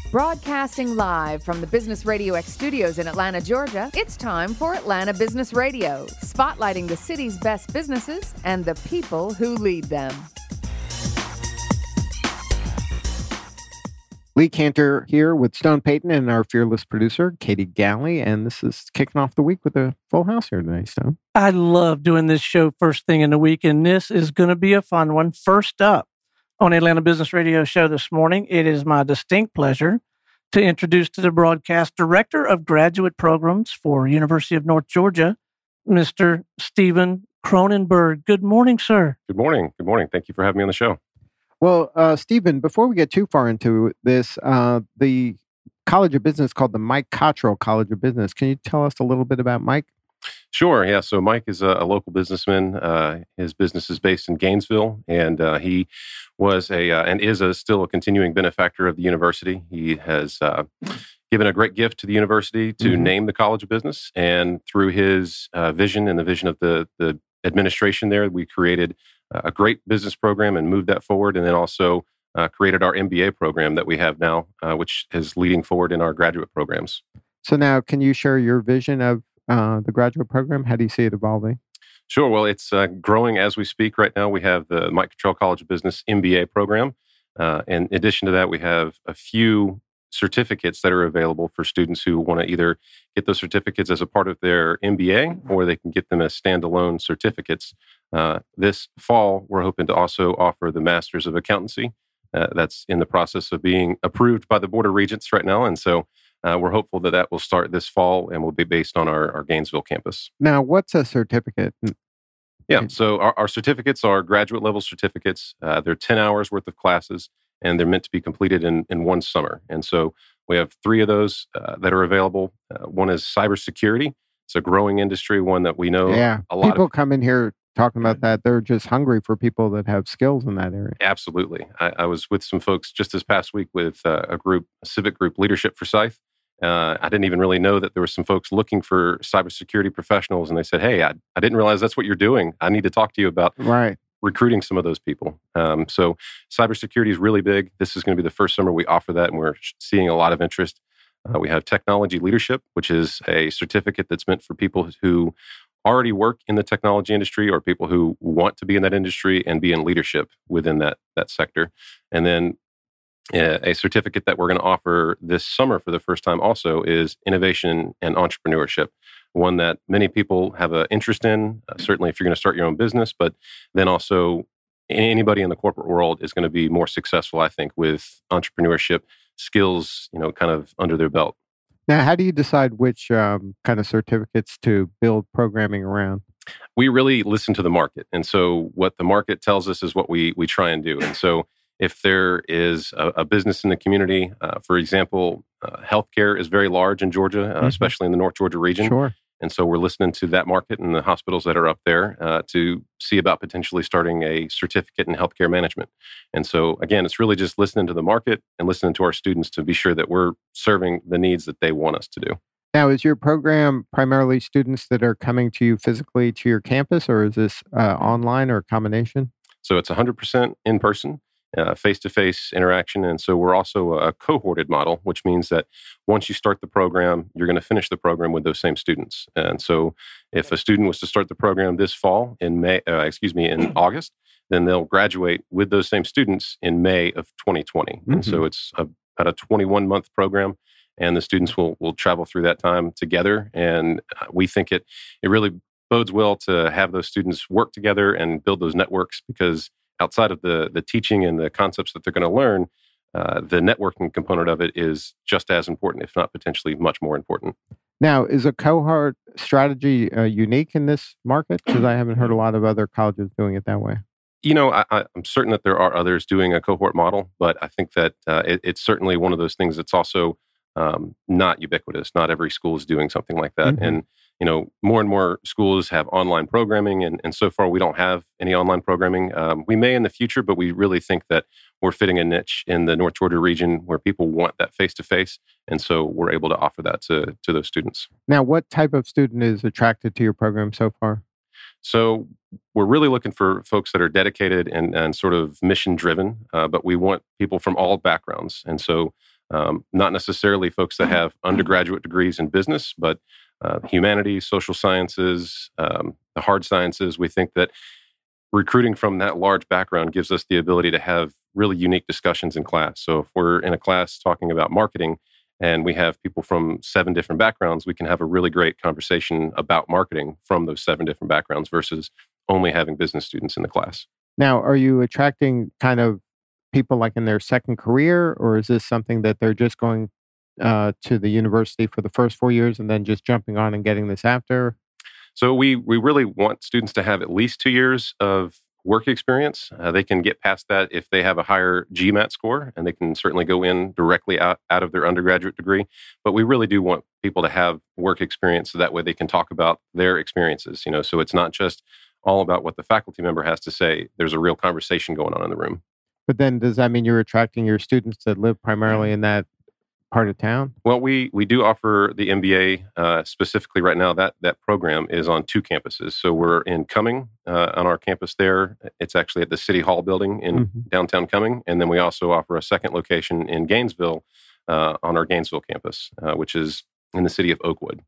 Broadcasting live from the Business Radio X studios in Atlanta, Georgia, it's time for Atlanta Business Radio, spotlighting the city's best businesses and the people who lead them. Lee Cantor here with Stone Payton and our fearless producer, Katie Galley, and this is kicking off the week with a full house here today, Stone. I love doing this show first thing in the week, and this is going to be a fun one. First up on Atlanta Business Radio show this morning, it is my distinct pleasure to introduce to the broadcast Director of Graduate Programs for University of North Georgia, Mr. Stephen Cronenberg. Good morning, sir. Good morning. Good morning. Thank you for having me on the show. Well, Stephen, before we get too far into this, the College of Business called the Mike Cottrell College of Business. Can you tell us a little bit about Mike? Sure. Yeah. So Mike is a local businessman. His business is based in Gainesville, and he was and is still a continuing benefactor of the university. He has given a great gift to the university to name the College of Business, and through his vision and the vision of the administration there, we created a great business program and moved that forward, and then also created our MBA program that we have now, which is leading forward in our graduate programs. So now, can you share your vision of the graduate program? How do you see it evolving? Sure. Well, it's growing as we speak right now. We have the Mike Cottrell College of Business MBA program. In addition to that, we have a few certificates that are available for students who want to either get those certificates as a part of their MBA, or they can get them as standalone certificates. This fall, we're hoping to also offer the Masters of Accountancy. That's in the process of being approved by the Board of Regents right now. And so we're hopeful that that will start this fall and will be based on our Gainesville campus. Now, what's a certificate? Yeah, so our certificates are graduate level certificates. They're 10 hours worth of classes, and they're meant to be completed in one summer. And so we have 3 of those that are available. One is cybersecurity. It's a growing industry, one that we know a lot people come in here talking about that. They're just hungry for people that have skills in that area. Absolutely. I was with some folks just this past week with a civic group, Leadership for Scythe. I didn't even really know that there were some folks looking for cybersecurity professionals, and they said, "Hey, I didn't realize that's what you're doing. I need to talk to you about recruiting some of those people." So cybersecurity is really big. This is going to be the first summer we offer that, and we're seeing a lot of interest. We have technology leadership, which is a certificate that's meant for people who already work in the technology industry or people who want to be in that industry and be in leadership within that sector. And then a certificate that we're going to offer this summer for the first time also is innovation and entrepreneurship, one that many people have an interest in, certainly if you're going to start your own business, but then also anybody in the corporate world is going to be more successful, I think, with entrepreneurship skills, kind of under their belt. Now, how do you decide which kind of certificates to build programming around? We really listen to the market. And so what the market tells us is what we try and do. And so if there is a business in the community, for example, healthcare is very large in Georgia, especially in the North Georgia region. Sure. And so we're listening to that market and the hospitals that are up there to see about potentially starting a certificate in healthcare management. And so, again, it's really just listening to the market and listening to our students to be sure that we're serving the needs that they want us to do. Now, is your program primarily students that are coming to you physically to your campus, or is this online or a combination? So it's 100% in person. Face-to-face interaction. And so we're also a cohorted model, which means that once you start the program, you're going to finish the program with those same students. And so if a student was to start the program this fall in in August, then they'll graduate with those same students in May of 2020. And so it's about a 21-month program, and the students will travel through that time together. And we think it really bodes well to have those students work together and build those networks, because outside of the teaching and the concepts that they're going to learn, the networking component of it is just as important, if not potentially much more important. Now, is a cohort strategy unique in this market? Because I haven't heard a lot of other colleges doing it that way. I'm certain that there are others doing a cohort model, but I think that it's certainly one of those things that's also not ubiquitous. Not every school is doing something like that. And more and more schools have online programming, and so far we don't have any online programming. We may in the future, but we really think that we're fitting a niche in the North Georgia region where people want that face-to-face, and so we're able to offer that to those students. Now, what type of student is attracted to your program so far? So we're really looking for folks that are dedicated and sort of mission-driven, but we want people from all backgrounds. And so Not necessarily folks that have undergraduate degrees in business, but humanities, social sciences, the hard sciences. We think that recruiting from that large background gives us the ability to have really unique discussions in class. So if we're in a class talking about marketing and we have people from 7 different backgrounds, we can have a really great conversation about marketing from those 7 different backgrounds versus only having business students in the class. Now, are you attracting kind of people like in their second career, or is this something that they're just going to the university for the first 4 years and then just jumping on and getting this after? So we really want students to have at least 2 years of work experience. They can get past that if they have a higher GMAT score, and they can certainly go in directly out of their undergraduate degree. But we really do want people to have work experience so that way they can talk about their experiences. So it's not just all about what the faculty member has to say. There's a real conversation going on in the room. But then does that mean you're attracting your students that live primarily in that part of town? Well, we do offer the MBA specifically right now. That program is on 2 campuses. So we're in Cumming on our campus there. It's actually at the City Hall building in downtown Cumming. And then we also offer a second location in Gainesville on our Gainesville campus, which is in the city of Oakwood.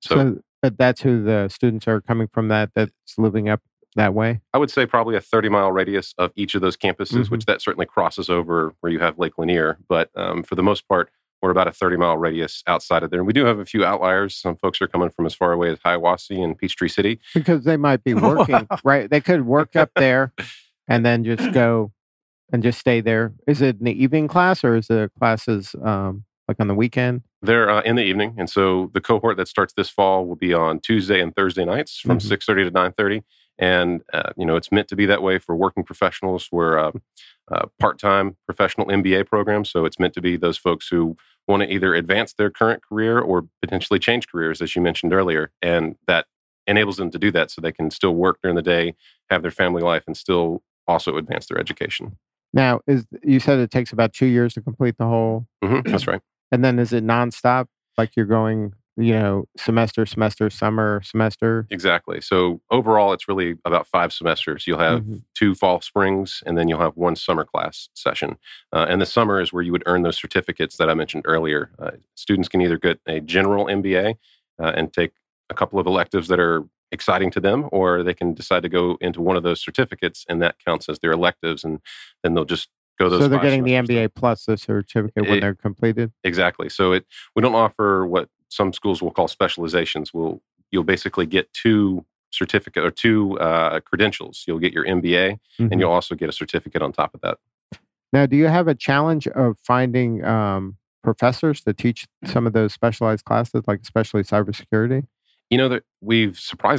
But that's who the students are coming from that's living up that way? I would say probably a 30-mile radius of each of those campuses, which that certainly crosses over where you have Lake Lanier. But for the most part, we're about a 30-mile radius outside of there. And we do have a few outliers. Some folks are coming from as far away as Hiawassee and Peachtree City. Because they might be working, right? They could work up there and then just go and just stay there. Is it an evening class, or is the classes like on the weekend? They're in the evening. And so the cohort that starts this fall will be on Tuesday and Thursday nights from 6:30 to 9:30. And, it's meant to be that way for working professionals. We're a part-time professional MBA program. So it's meant to be those folks who want to either advance their current career or potentially change careers, as you mentioned earlier. And that enables them to do that so they can still work during the day, have their family life, and still also advance their education. Now, you said it takes about 2 years to complete the whole? That's right. And then is it nonstop? Like you're going, semester, summer, semester? Exactly. So overall, it's really about 5 semesters. You'll have 2 fall springs, and then you'll have 1 summer class session. And the summer is where you would earn those certificates that I mentioned earlier. Students can either get a general MBA and take a couple of electives that are exciting to them, or they can decide to go into one of those certificates, and that counts as their electives, and then they'll just go those. So they're getting the MBA plus the certificate when they're completed? Exactly. So we don't offer what some schools will call specializations. You'll basically get 2 certificate or 2 credentials. You'll get your MBA, and you'll also get a certificate on top of that. Now, do you have a challenge of finding professors to teach some of those specialized classes, like especially cybersecurity? That we've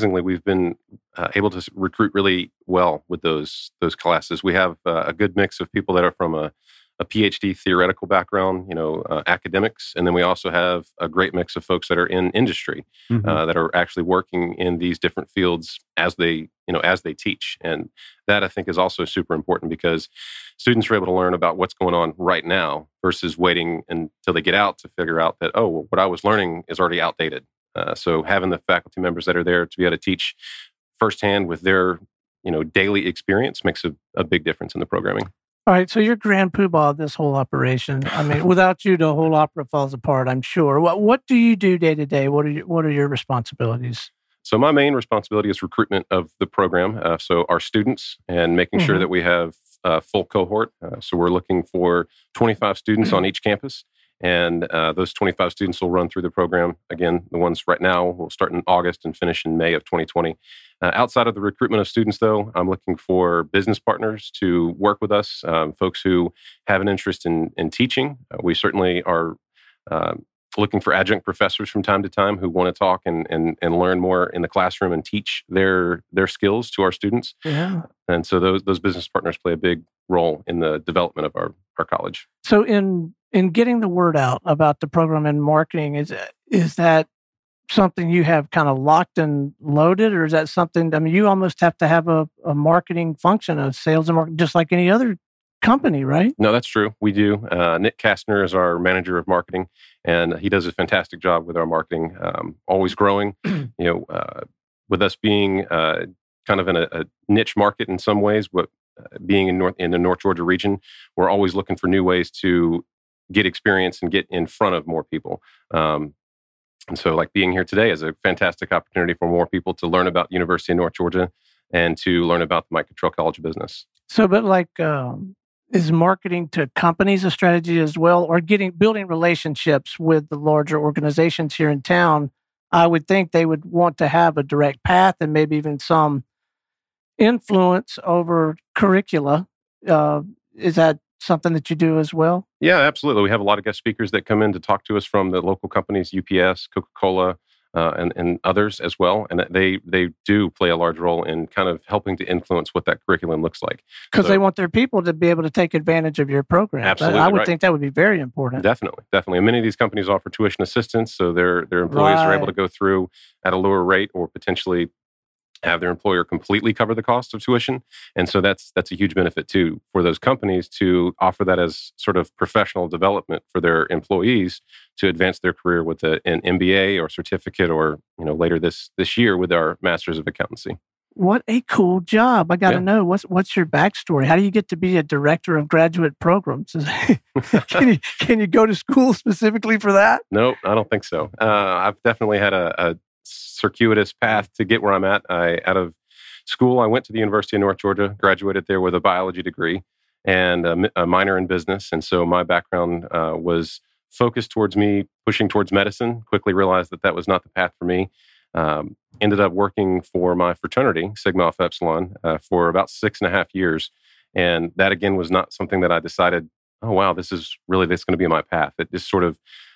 been able to recruit really well with those classes. We have a good mix of people that are from a PhD theoretical background, academics, and then we also have a great mix of folks that are in industry that are actually working in these different fields as they teach. And that I think is also super important because students are able to learn about what's going on right now versus waiting until they get out to figure out that, what I was learning is already outdated. So having the faculty members that are there to be able to teach firsthand with their, daily experience makes a big difference in the programming. All right, so you're grand poobah of this whole operation. I mean, without you, the whole opera falls apart, I'm sure. What do you do day to day? What are your responsibilities? So my main responsibility is recruitment of the program. So our students and making sure that we have a full cohort. So we're looking for 25 students on each campus. And those 25 students will run through the program. Again, the ones right now will start in August and finish in May of 2020. Outside of the recruitment of students, though, I'm looking for business partners to work with us, folks who have an interest in teaching. We certainly are looking for adjunct professors from time to time who want to talk and learn more in the classroom and teach their skills to our students. Yeah. And so those business partners play a big role in the development of our college. So in getting the word out about the program and marketing, is that something you have kind of locked and loaded, or is that something, you almost have to have a marketing function of sales and marketing, just like any other company, right? No, that's true. We do. Nick Kastner is our manager of marketing, and he does a fantastic job with our marketing, always growing. With us being kind of in a niche market in some ways, but being in the North Georgia region, we're always looking for new ways to get experience and get in front of more people. And so like being here today is a fantastic opportunity for more people to learn about University of North Georgia and to learn about the Mike Cottrell College of Business. So, but like, is marketing to companies a strategy as well, or building relationships with the larger organizations here in town? I would think they would want to have a direct path and maybe even some influence over curricula. Is that something that you do as well? Yeah, absolutely. We have a lot of guest speakers that come in to talk to us from the local companies, UPS, Coca-Cola, and others as well. And they do play a large role in kind of helping to influence what that curriculum looks like. Because they want their people to be able to take advantage of your program. Absolutely. I would think that would be very important. Definitely. And many of these companies offer tuition assistance, so their employees are able to go through at a lower rate or potentially have their employer completely cover the cost of tuition. And so that's a huge benefit too for those companies to offer that as sort of professional development for their employees to advance their career with an MBA or certificate, or later this year with our Masters of Accountancy. What a cool job. I got to know, what's your backstory? How do you get to be a director of graduate programs? Can you go to school specifically for that? No, I don't think so. I've definitely had a circuitous path to get where I'm at. Out of school, I went to the University of North Georgia, graduated there with a biology degree and a minor in business. And so my background was focused towards me pushing towards medicine. Quickly realized that was not the path for me. Ended up working for my fraternity, Sigma Alpha Epsilon, for about 6.5 years. And that, again, was not something that I decided, oh, wow, this is going to be my path. It just sort of...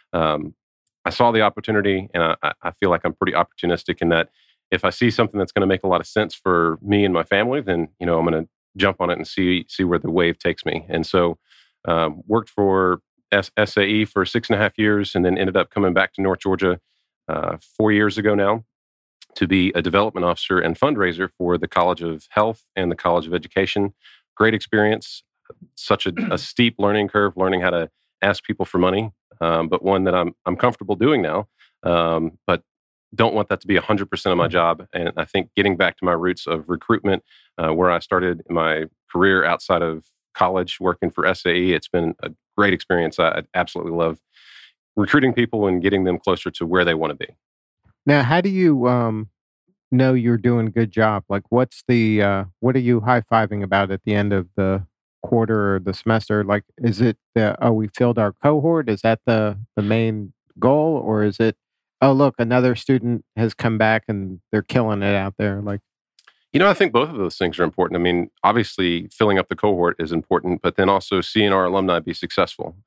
I saw the opportunity, and I feel like I'm pretty opportunistic in that if I see something that's going to make a lot of sense for me and my family, then I'm going to jump on it and see where the wave takes me. And so worked for SAE for 6.5 years, and then ended up coming back to North Georgia 4 years ago now to be a development officer and fundraiser for the College of Health and the College of Education. Great experience, such a steep learning curve, learning how to ask people for money. But one that I'm comfortable doing now, but don't want that to be 100% of my job. And I think getting back to my roots of recruitment, where I started my career outside of college working for SAE, it's been a great experience. I absolutely love recruiting people and getting them closer to where they want to be. Now, how do you know you're doing a good job? Like, what are you high-fiving about at the end of the quarter or the semester? Like, is it we filled our cohort? Is that the main goal? Or is it, oh, look, another student has come back and they're killing it out there? Like, I think both of those things are important. I mean, obviously filling up the cohort is important, but then also seeing our alumni be successful.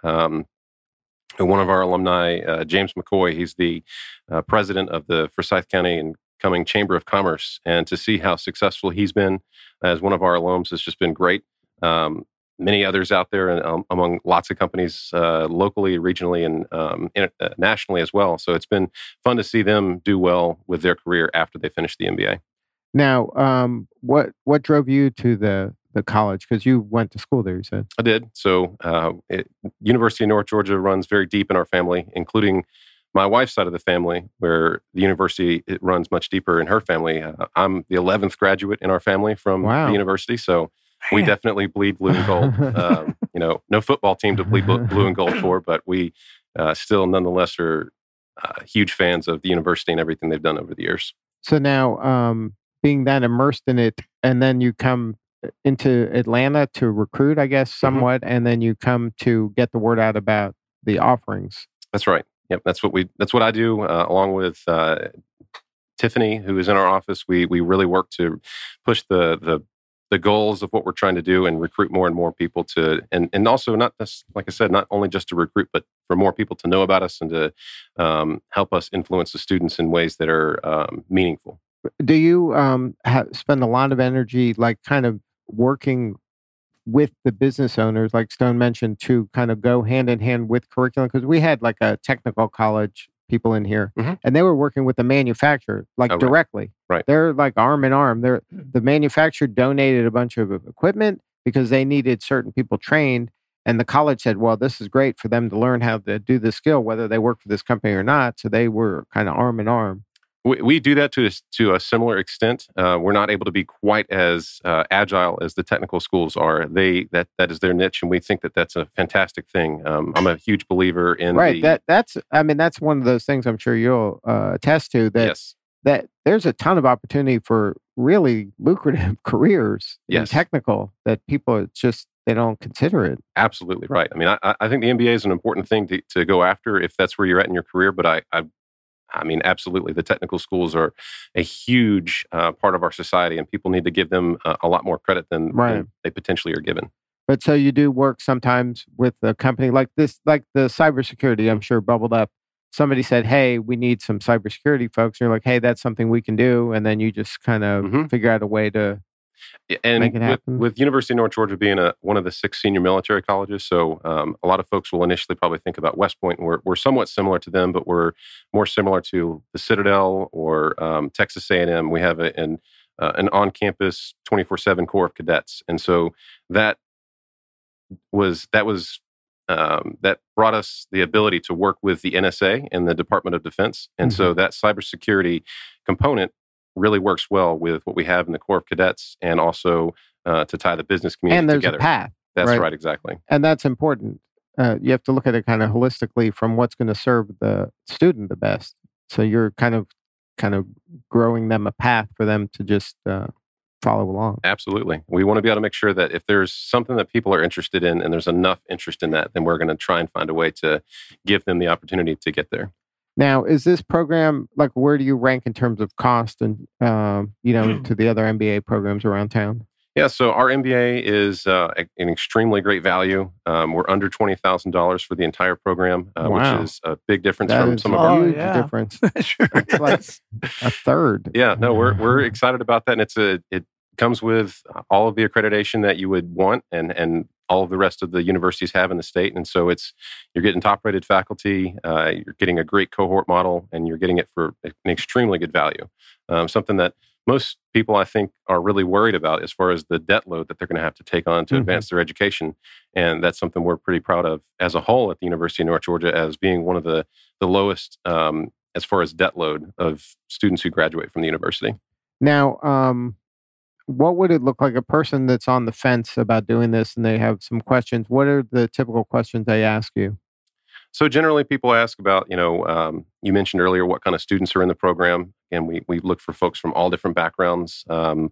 One of our alumni, James McCoy, he's the president of the Forsyth County and Cumming Chamber of Commerce, and to see how successful he's been as one of our alums has just been great. Many others out there, and among lots of companies locally, regionally, and nationally as well. So it's been fun to see them do well with their career after they finish the MBA. Now, what drove you to the college? Because you went to school there, you said. I did. So University of North Georgia runs very deep in our family, including my wife's side of the family, where the university, it runs much deeper in her family. I'm the 11th graduate in our family from the university, so we definitely bleed blue and gold. No football team to bleed blue and gold for, but we still nonetheless are huge fans of the university and everything they've done over the years. So now, being that immersed in it, and then you come into Atlanta to recruit, I guess, somewhat, and then you come to get the word out about the offerings. That's right. Yep, that's what I do along with Tiffany, who is in our office. We really work to push the goals of what we're trying to do and recruit more and more people to, and also not just, like I said, not only just to recruit, but for more people to know about us and to help us influence the students in ways that are meaningful. Do you spend a lot of energy, like kind of working with the business owners, like Stone mentioned, to kind of go hand in hand with curriculum? Because we had like a technical college people in here, and they were working with the manufacturer, like directly. Right. They're like arm in arm. The manufacturer donated a bunch of equipment because they needed certain people trained. And the college said, well, this is great for them to learn how to do the skill, whether they work for this company or not. So they were kind of arm in arm. We do that to a similar extent. We're not able to be quite as agile as the technical schools are. That is their niche, and we think that that's a fantastic thing. I'm a huge believer in that's one of those things I'm sure you'll attest to that. Yes. That there's a ton of opportunity for really lucrative careers in technical that people they don't consider it. Absolutely right. I mean, I think the MBA is an important thing to go after if that's where you're at in your career. But I mean, absolutely, the technical schools are a huge part of our society, and people need to give them a lot more credit than they potentially are given. But so you do work sometimes with a company like this, like the cybersecurity, I'm sure bubbled up. Somebody said, hey, we need some cybersecurity folks. And you're like, hey, that's something we can do. And then you just kind of figure out a way to make it happen. With University of North Georgia being one of the 6 senior military colleges, so a lot of folks will initially probably think about West Point. And we're somewhat similar to them, but we're more similar to the Citadel or Texas A&M. We have an on-campus 24/7 Corps of Cadets. And so that brought us the ability to work with the NSA and the Department of Defense. And so that cybersecurity component really works well with what we have in the Corps of Cadets, and also to tie the business community together. And there's together. a path. That's right, exactly. And that's important. You have to look at it kind of holistically from what's going to serve the student the best. So you're kind of growing them a path for them to just follow along. Absolutely. We want to be able to make sure that if there's something that people are interested in and there's enough interest in that, then we're going to try and find a way to give them the opportunity to get there. Now, is this program, like, where do you rank in terms of cost and, to the other MBA programs around town? Yeah, so our MBA is an extremely great value. We're under $20,000 for the entire program, which is a big difference from some of our... huge difference. Sure. It's like a third. Yeah, no, we're excited about that. And it comes with all of the accreditation that you would want and all of the rest of the universities have in the state. And so you're getting top-rated faculty, you're getting a great cohort model, and you're getting it for an extremely good value. Something that most people, I think, are really worried about as far as the debt load that they're going to have to take on to advance their education. And that's something we're pretty proud of as a whole at the University of North Georgia, as being one of the lowest as far as debt load of students who graduate from the university. Now, what would it look like, a person that's on the fence about doing this and they have some questions? What are the typical questions they ask you? So generally people ask about, you mentioned earlier what kind of students are in the program. And we look for folks from all different backgrounds.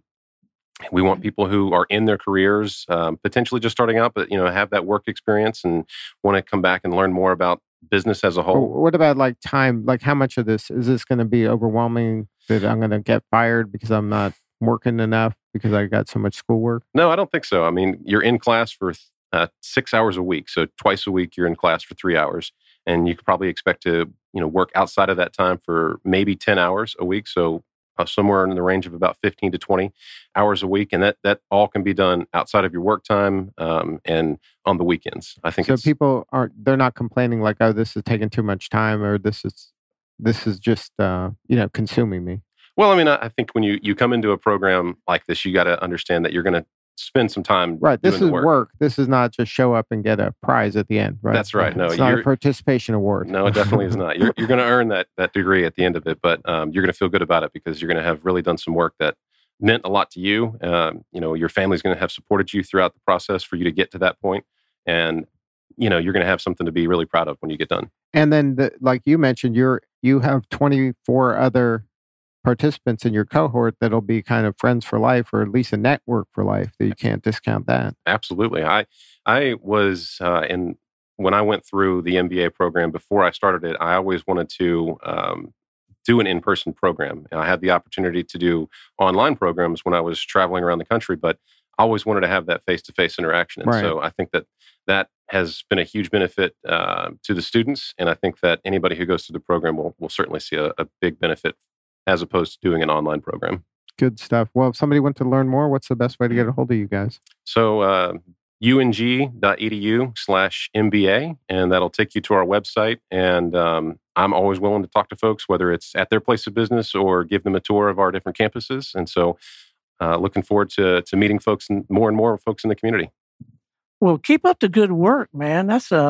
We want people who are in their careers, potentially just starting out, but, have that work experience and want to come back and learn more about business as a whole. What about like time? Like, how much of this is going to be overwhelming that I'm going to get fired because I'm not working enough because I got so much schoolwork? No, I don't think so. I mean, you're in class for 6 hours a week. So twice a week, you're in class for 3 hours. And you could probably expect to, work outside of that time for maybe 10 hours a week. So somewhere in the range of about 15 to 20 hours a week. And that all can be done outside of your work time and on the weekends. I think so. People they're not complaining like, oh, this is taking too much time, or this is just, consuming me. Well, I mean, I think when you come into a program like this, you got to understand that you're going to spend some time. Right. This is work. This is not just show up and get a prize at the end. Right. That's right. No, it's not a participation award. No, it definitely is not. You're going to earn that degree at the end of it, but you're going to feel good about it because you're going to have really done some work that meant a lot to you. Your family's going to have supported you throughout the process for you to get to that point, and you're going to have something to be really proud of when you get done. And then, like you mentioned, you have 24 other participants in your cohort that'll be kind of friends for life, or at least a network for life. That you can't discount that. Absolutely. I was when I went through the MBA program before I started it, I always wanted to do an in-person program. And I had the opportunity to do online programs when I was traveling around the country, but I always wanted to have that face-to-face interaction. And so I think that has been a huge benefit to the students. And I think that anybody who goes through the program will certainly see a big benefit as opposed to doing an online program. Good stuff. Well, if somebody wants to learn more, what's the best way to get a hold of you guys? So ung.edu/MBA, and that'll take you to our website. And I'm always willing to talk to folks, whether it's at their place of business or give them a tour of our different campuses. And so looking forward to meeting folks and more folks in the community. Well, keep up the good work, man. That's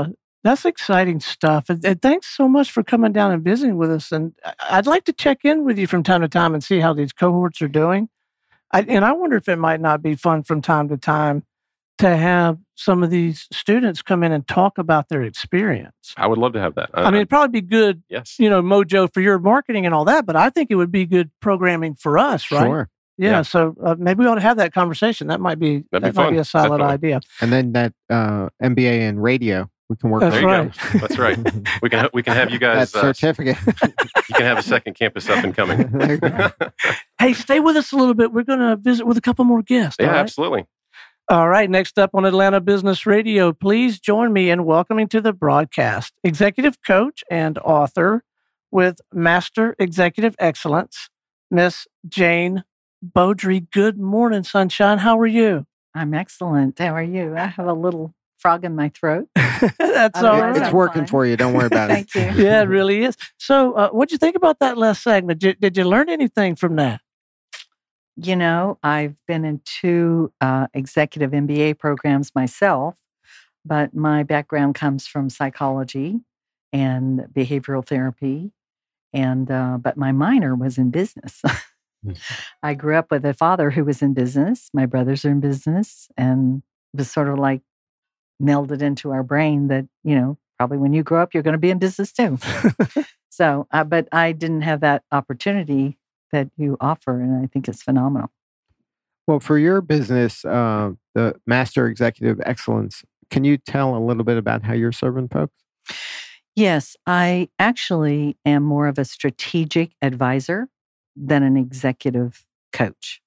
That's exciting stuff. And thanks so much for coming down and visiting with us. And I'd like to check in with you from time to time and see how these cohorts are doing. And I wonder if it might not be fun from time to time to have some of these students come in and talk about their experience. I would love to have that. I mean, it'd probably be good, yes, mojo for your marketing and all that, but I think it would be good programming for us, right? Sure. Yeah. So maybe we ought to have that conversation. That might be fun. Be a solid Definitely. idea. And then that MBA in radio, we can work. That's There you right. go. That's right. We can have you guys. That certificate. You can have a second campus up and coming. There you go. Hey, stay with us a little bit. We're going to visit with a couple more guests. Yeah, all right? absolutely. All right. Next up on Atlanta Business Radio, please join me in welcoming to the broadcast executive coach and author with Master Executive Excellence, Miss Jane Beaudry. Good morning, sunshine. How are you? I'm excellent. How are you? I have a little frog in my throat. That's all Otherwise, right. It's I'm working fine. for you. Don't worry about it. Thank you. Yeah, it really is. So, what'd you think about that last segment? Did you learn anything from that? You know, I've been in 2 executive MBA programs myself, but my background comes from psychology and behavioral therapy, and but my minor was in business. I grew up with a father who was in business. My brothers are in business, and it was sort of like melded into our brain that, probably when you grow up, you're going to be in business too. So, but I didn't have that opportunity that you offer, and I think it's phenomenal. Well, for your business, the Master Executive Excellence, can you tell a little bit about how you're serving folks? Yes, I actually am more of a strategic advisor than an executive coach,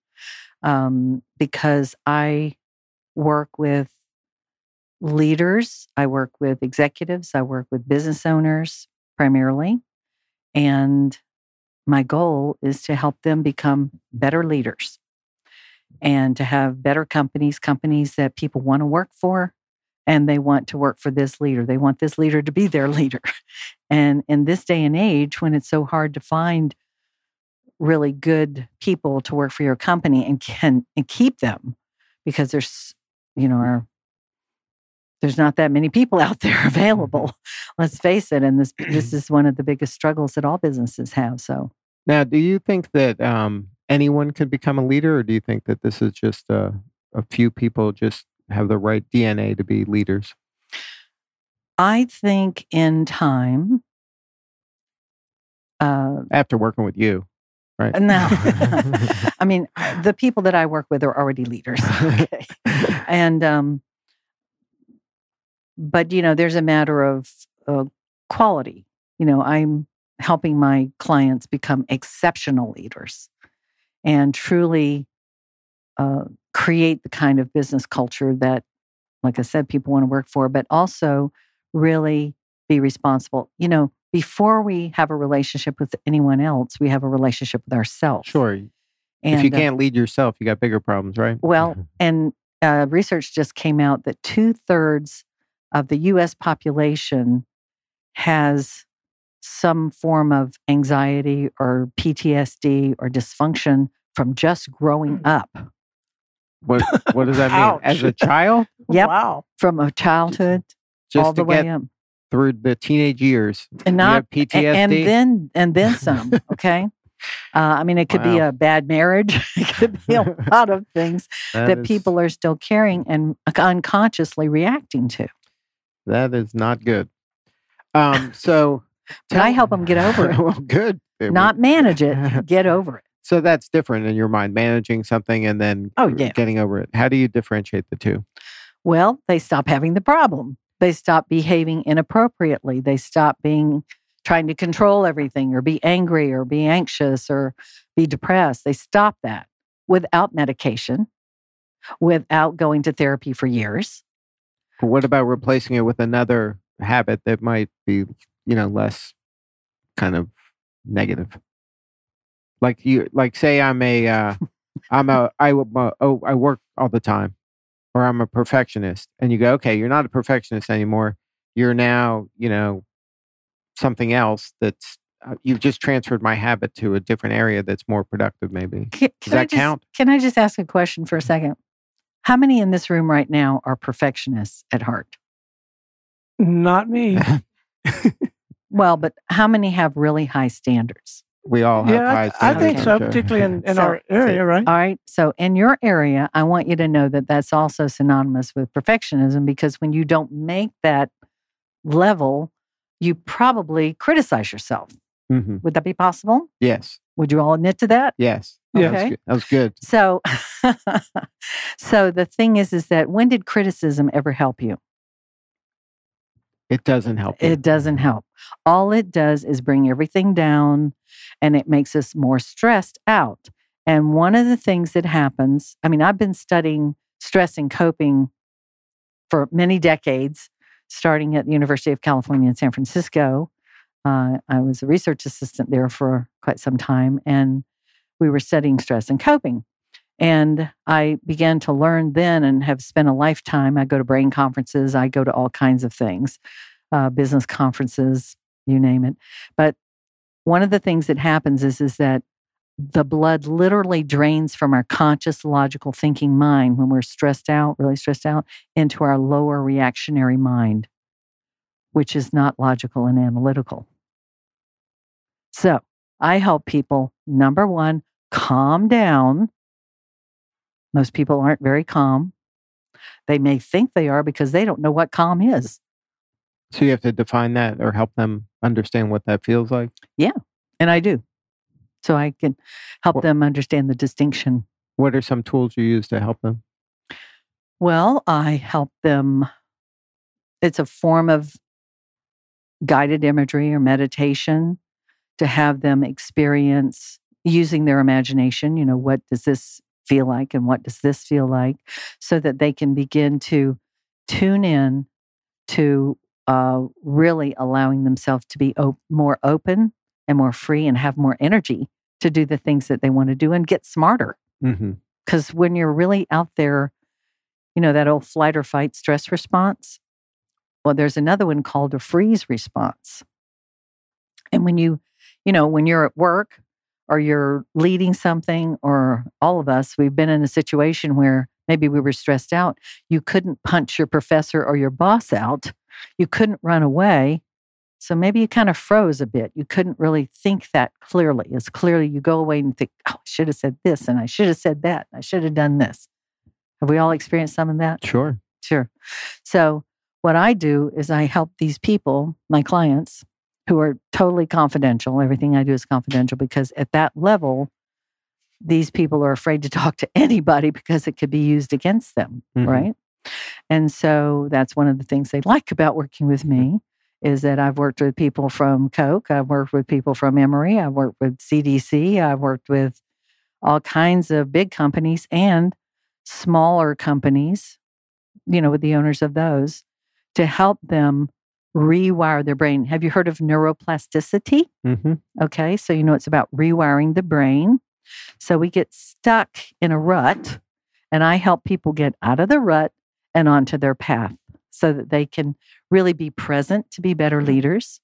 because I work with leaders, I work with executives, I work with business owners primarily, and my goal is to help them become better leaders and to have better companies that people want to work for, and they want to work for this leader. They want this leader to be their leader. And in this day and age, when it's so hard to find really good people to work for your company and keep them, because there's not that many people out there available. Let's face it. And this is one of the biggest struggles that all businesses have. So Now, do you think that anyone could become a leader, or do you think that this is just a few people just have the right DNA to be leaders? I think in time, After working with you, right? no, I mean, the people that I work with are already leaders. Okay. And, but, there's a matter of quality. I'm helping my clients become exceptional leaders and truly create the kind of business culture that, like I said, people want to work for, but also really be responsible. Before we have a relationship with anyone else, we have a relationship with ourselves. Sure. And, If you can't lead yourself, you got bigger problems, right? well, and research just came out that 2/3 of the U.S. population has some form of anxiety or PTSD or dysfunction from just growing up. What does that mean? Ouch. As a child, Yep. Wow. From a childhood just all to the way get up. through the teenage years, And you not have PTSD. and then some. Okay, I mean, it could be Wow. a bad marriage. It could be a lot of things that is- people are still carrying and unconsciously reacting to. That is not good. So But I help them get over it. Well, good. Not manage it, get over it. So that's different in your mind, managing something and then Oh, yeah. getting over it. How do you differentiate the two? Well, they stop having the problem. They stop behaving inappropriately. They stop trying to control everything or be angry or be anxious or be depressed. They stop that without medication, without going to therapy for years. But what about replacing it with another habit that might be, less kind of negative? Like say I work all the time, or I'm a perfectionist, and you go, okay, you're not a perfectionist anymore. You're now, something else that's you've just transferred my habit to a different area that's more productive. Maybe does that count? Can I just ask a question for a second? How many in this room right now are perfectionists at heart? Not me. Well, but how many have really high standards? We all have high I standards. think so, I'm sure. particularly in So- our area, right? All right. So in your area, I want you to know that that's also synonymous with perfectionism, because when you don't make that level, you probably criticize yourself. Mm-hmm. Would that be possible? Yes. Would you all admit to that? Yes. Okay. That was good. So, so the thing is that when did criticism ever help you? It doesn't help. You. It doesn't help. All it does is bring everything down, and it makes us more stressed out. And one of the things that happens, I mean, I've been studying stress and coping for many decades, starting at the University of California in San Francisco. I was a research assistant there for quite some time, and we were studying stress and coping. And I began to learn then and have spent a lifetime. I go to brain conferences. I go to all kinds of things, business conferences, you name it. But one of the things that happens is that the blood literally drains from our conscious, logical thinking mind when we're stressed out, really stressed out, into our lower reactionary mind, which is not logical and analytical. So I help people, number one, calm down. Most people aren't very calm. They may think they are because they don't know what calm is. So you have to define that or help them understand what that feels like? Yeah, and I do. So I can help them understand the distinction. What are some tools you use to help them? Well, I help them. It's a form of guided imagery or meditation to have them experience using their imagination. You know, what does this feel like and what does this feel like, so that they can begin to tune in to really allowing themselves to be more open and more free and have more energy to do the things that they want to do and get smarter. Because when you're really out there, you know, that old flight or fight stress response, well, there's another one called a freeze response. And when when you're at work or you're leading something, or all of us, we've been in a situation where maybe we were stressed out. You couldn't punch your professor or your boss out. You couldn't run away. So maybe you kind of froze a bit. You couldn't really think that clearly. As clearly, you go away and think, oh, I should have said this and I should have said that. I should have done this. Have we all experienced some of that? Sure. So what I do is I help these people, my clients, who are totally confidential. Everything I do is confidential, because at that level, these people are afraid to talk to anybody because it could be used against them, right? And so that's one of the things they like about working with me, is that I've worked with people from Coke, I've worked with people from Emory, I've worked with CDC, I've worked with all kinds of big companies and smaller companies, with the owners of those, to help them rewire their brain. Have you heard of neuroplasticity? Okay, so it's about rewiring the brain. So we get stuck in a rut, and I help people get out of the rut and onto their path so that they can really be present to be better leaders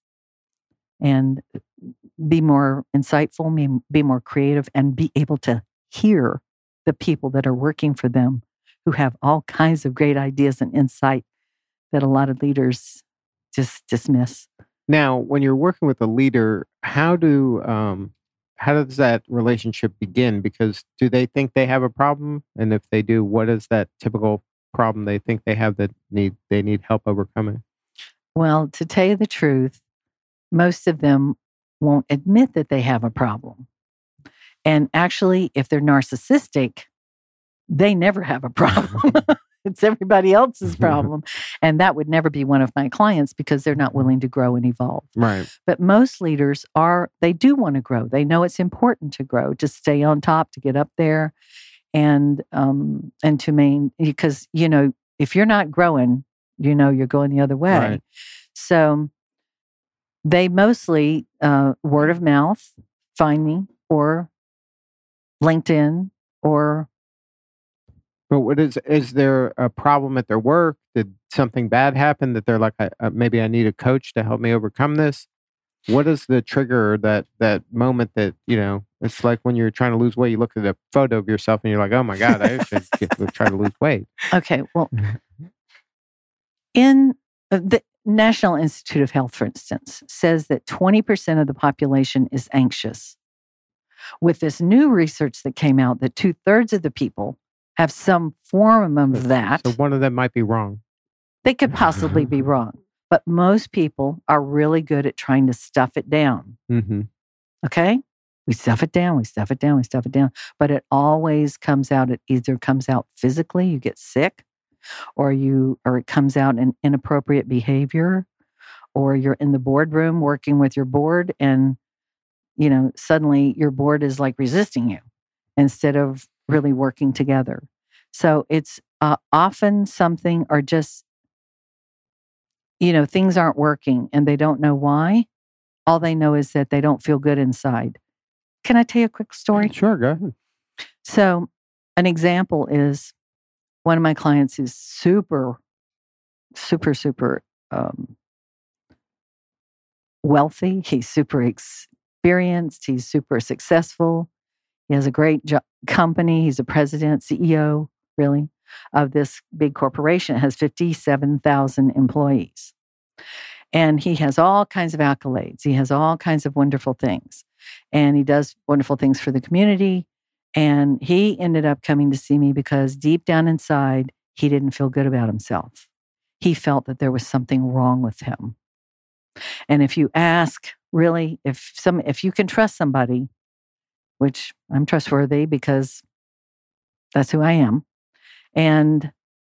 and be more insightful, be more creative, and be able to hear the people that are working for them who have all kinds of great ideas and insight that a lot of leaders just dismiss. Now, when you're working with a leader, how does that relationship begin? Because do they think they have a problem? And if they do, what is that typical problem they think they have that they need help overcoming? Well, to tell you the truth, most of them won't admit that they have a problem. And actually, if they're narcissistic, they never have a problem. It's everybody else's problem. And that would never be one of my clients, because they're not willing to grow and evolve. Right. But most leaders they do want to grow. They know it's important to grow, to stay on top, to get up there, and to maintain, because, if you're not growing, you're going the other way. Right. So they mostly word of mouth find me, or LinkedIn, or. But what is there a problem at their work? Did something bad happen that they're like, maybe I need a coach to help me overcome this? What is the trigger, that moment that, it's like when you're trying to lose weight, you look at a photo of yourself and you're like, oh my God, I should try to lose weight. Okay, well, National Institute of Health, for instance, says that 20% of the population is anxious. With this new research that came out, that 2/3 of the people have some form of that. So one of them might be wrong. They could possibly be wrong. But most people are really good at trying to stuff it down. Mm-hmm. Okay? We stuff it down, we stuff it down, we stuff it down. But it always comes out, it either comes out physically, you get sick, or it comes out in inappropriate behavior, or you're in the boardroom working with your board and, suddenly your board is like resisting you instead of really working together. So it's often something, or just, things aren't working and they don't know why. All they know is that they don't feel good inside. Can I tell you a quick story? Sure, go ahead. So an example is one of my clients is super, super, super wealthy. He's super experienced. He's super successful. He has a great company. He's a president, CEO, really, of this big corporation. It has 57,000 employees. And he has all kinds of accolades. He has all kinds of wonderful things. And he does wonderful things for the community. And he ended up coming to see me because deep down inside, he didn't feel good about himself. He felt that there was something wrong with him. And if you ask, really, if you can trust somebody, which I'm trustworthy because that's who I am. And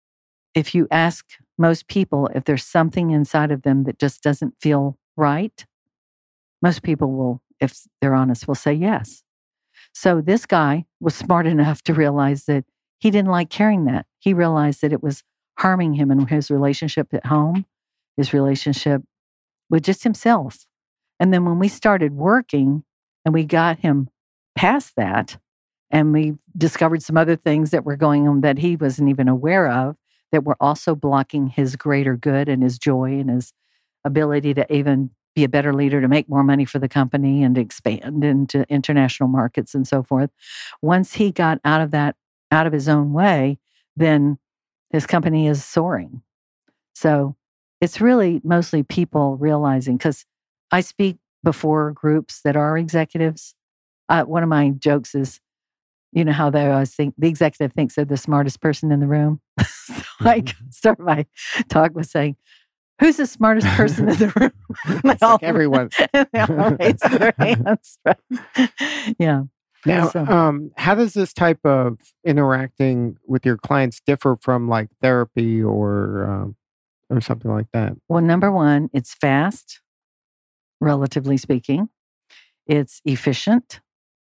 if you ask most people if there's something inside of them that just doesn't feel right, most people will, if they're honest, will say yes. So this guy was smart enough to realize that he didn't like carrying that. He realized that it was harming him in his relationship at home, his relationship with just himself. And then when we started working and we got him past that, and we discovered some other things that were going on that he wasn't even aware of, that were also blocking his greater good and his joy and his ability to even be a better leader, to make more money for the company and to expand into international markets and so forth. Once he got out of his own way, then his company is soaring. So it's really mostly people realizing, because I speak before groups that are executives. One of my jokes is, you know how they always think the executive thinks they're the smartest person in the room. So I start my talk with saying, "Who's the smartest person in the room?" It's like everyone. They all raise their hands. Right? Yeah. Now, how does this type of interacting with your clients differ from like therapy or something like that? Well, number one, it's fast, relatively speaking. It's efficient.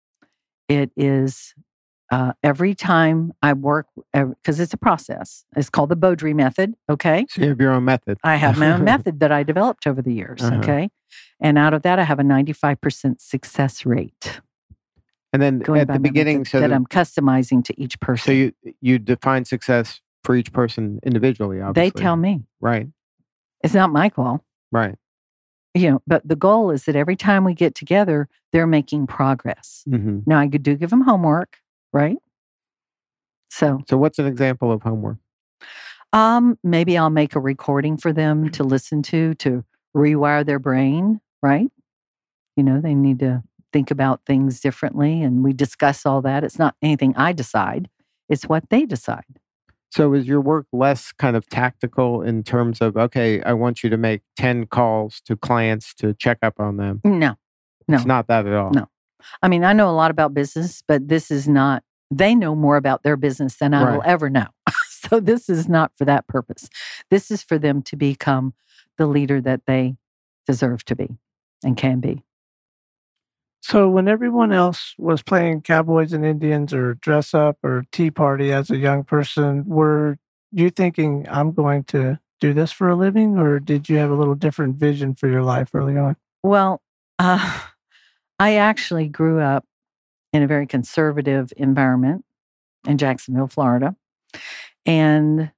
It is every time I work, because it's a process. It's called the Beaudry method. Okay. So you have your own method. I have my own method that I developed over the years. Okay. And out of that, I have a 95% success rate. And then at the beginning, that I'm customizing to each person. So you define success for each person individually, obviously. They tell me. Right. It's not my call. Right. But the goal is that every time we get together, they're making progress. Mm-hmm. Now, I do give them homework, right? So what's an example of homework? Maybe I'll make a recording for them to listen to rewire their brain, right? They need to think about things differently, and we discuss all that. It's not anything I decide. It's what they decide. So is your work less kind of tactical in terms of, okay, I want you to make 10 calls to clients to check up on them? No. It's not that at all. No. I mean, I know a lot about business, but this is not, they know more about their business than I will ever know. So this is not for that purpose. This is for them to become the leader that they deserve to be and can be. So when everyone else was playing cowboys and Indians or dress up or tea party as a young person, were you thinking, I'm going to do this for a living? Or did you have a little different vision for your life early on? Well, I actually grew up in a very conservative environment in Jacksonville, Florida. And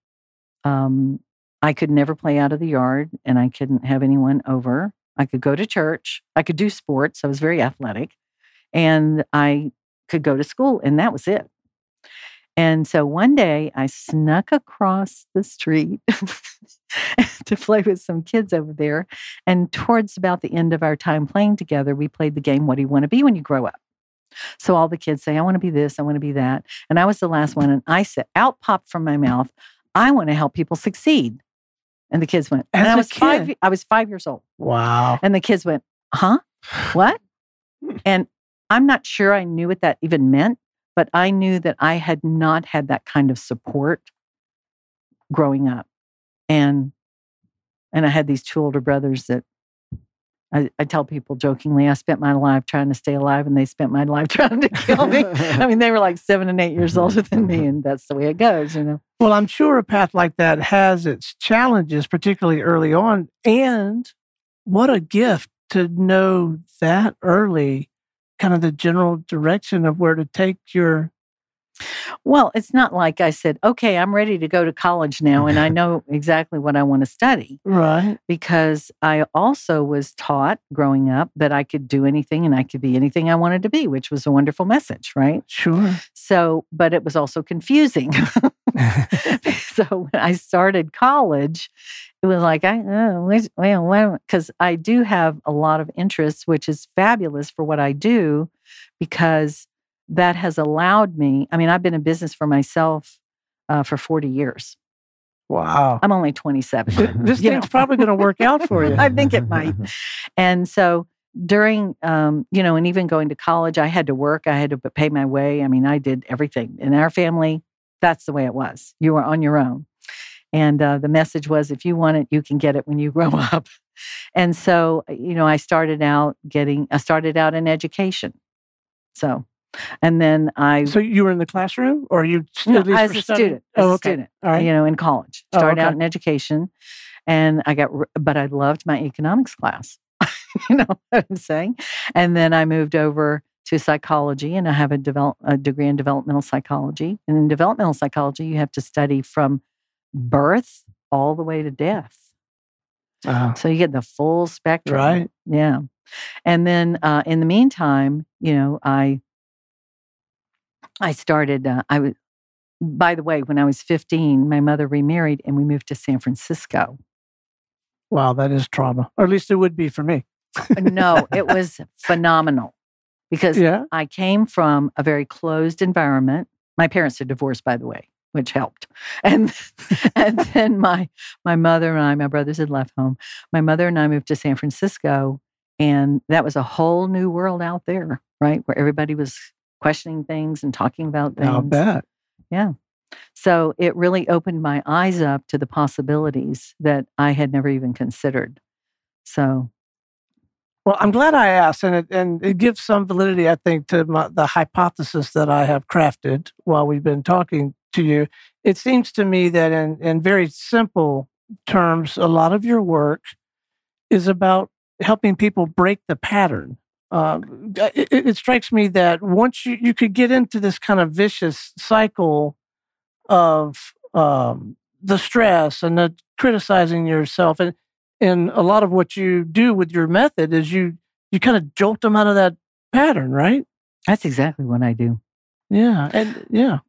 I could never play out of the yard, and I couldn't have anyone over. I could go to church. I could do sports. I was very athletic. And I could go to school, and that was it. And so one day I snuck across the street to play with some kids over there. And towards about the end of our time playing together, we played the game, What Do You Want to Be When You Grow Up? So all the kids say, I want to be this, I want to be that. And I was the last one. And I said, out popped from my mouth, I want to help people succeed. And the kids went, and I was 5 years old. Wow. And the kids went, huh? What? And I'm not sure I knew what that even meant, but I knew that I had not had that kind of support growing up. And I had these two older brothers that I tell people jokingly, I spent my life trying to stay alive and they spent my life trying to kill me. I mean, they were like 7 and 8 years older than me, and that's the way it goes, you know. Well, I'm sure a path like that has its challenges, particularly early on. And what a gift to know that early, kind of the general direction of where to take your... Well, it's not like I said, okay, I'm ready to go to college now and I know exactly what I want to study. Right. Because I also was taught growing up that I could do anything and I could be anything I wanted to be, which was a wonderful message, right? Sure. So, but it was also confusing. So when I started college, it was like, because I do have a lot of interests, which is fabulous for what I do, because that has allowed me. I mean, I've been in business for myself for 40 years. Wow. I'm only 27. This thing's probably going to work out for you. I think it might. And so during, and even going to college, I had to work. I had to pay my way. I mean, I did everything. In our family, that's the way it was. You were on your own. And the message was, if you want it, you can get it when you grow up. And so, I started out in education. So, and then So you were in the classroom, or you studied? As a student. Oh, okay. Student. All right. In college. Started out in education, and but I loved my economics class. You know what I'm saying? And then I moved over to psychology, and I have a degree in developmental psychology. And in developmental psychology, you have to study from birth all the way to death. So you get the full spectrum. Right. Yeah. And then in the meantime, I started, by the way, when I was 15, my mother remarried and we moved to San Francisco. Wow, that is trauma. Or at least it would be for me. No, it was phenomenal because I came from a very closed environment. My parents are divorced, by the way, which helped. And then my mother and my brothers had left home. My mother and I moved to San Francisco, and that was a whole new world out there, right? Where everybody was questioning things and talking about things. I'll bet. Yeah. So it really opened my eyes up to the possibilities that I had never even considered. So. Well, I'm glad I asked, and it gives some validity, I think, to the hypothesis that I have crafted while we've been talking to you. It seems to me that in very simple terms, a lot of your work is about helping people break the pattern. It strikes me that once you could get into this kind of vicious cycle of the stress and the criticizing yourself, and a lot of what you do with your method is you kind of jolt them out of that pattern, right? That's exactly what I do. Yeah.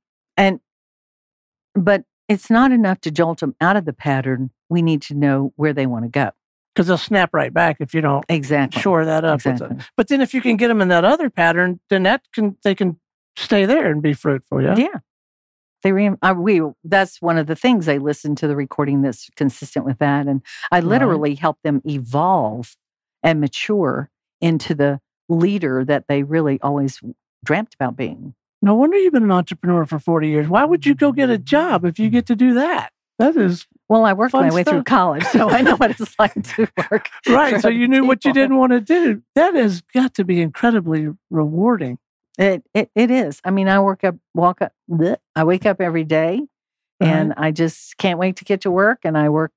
But it's not enough to jolt them out of the pattern. We need to know where they want to go. Because they'll snap right back if you don't shore that up. Exactly. But then if you can get them in that other pattern, then they can stay there and be fruitful, yeah? Yeah. That's one of the things. I listen to the recording that's consistent with that. And I literally help them evolve and mature into the leader that they really always dreamt about being. No wonder you've been an entrepreneur for 40 years. Why would you go get a job if you get to do that? That is Well, I worked my way through college, so I know what it's like to work. Right. So you knew what you didn't want to do. That has got to be incredibly rewarding. It is. I mean, I wake up every day, and I just can't wait to get to work. And I work,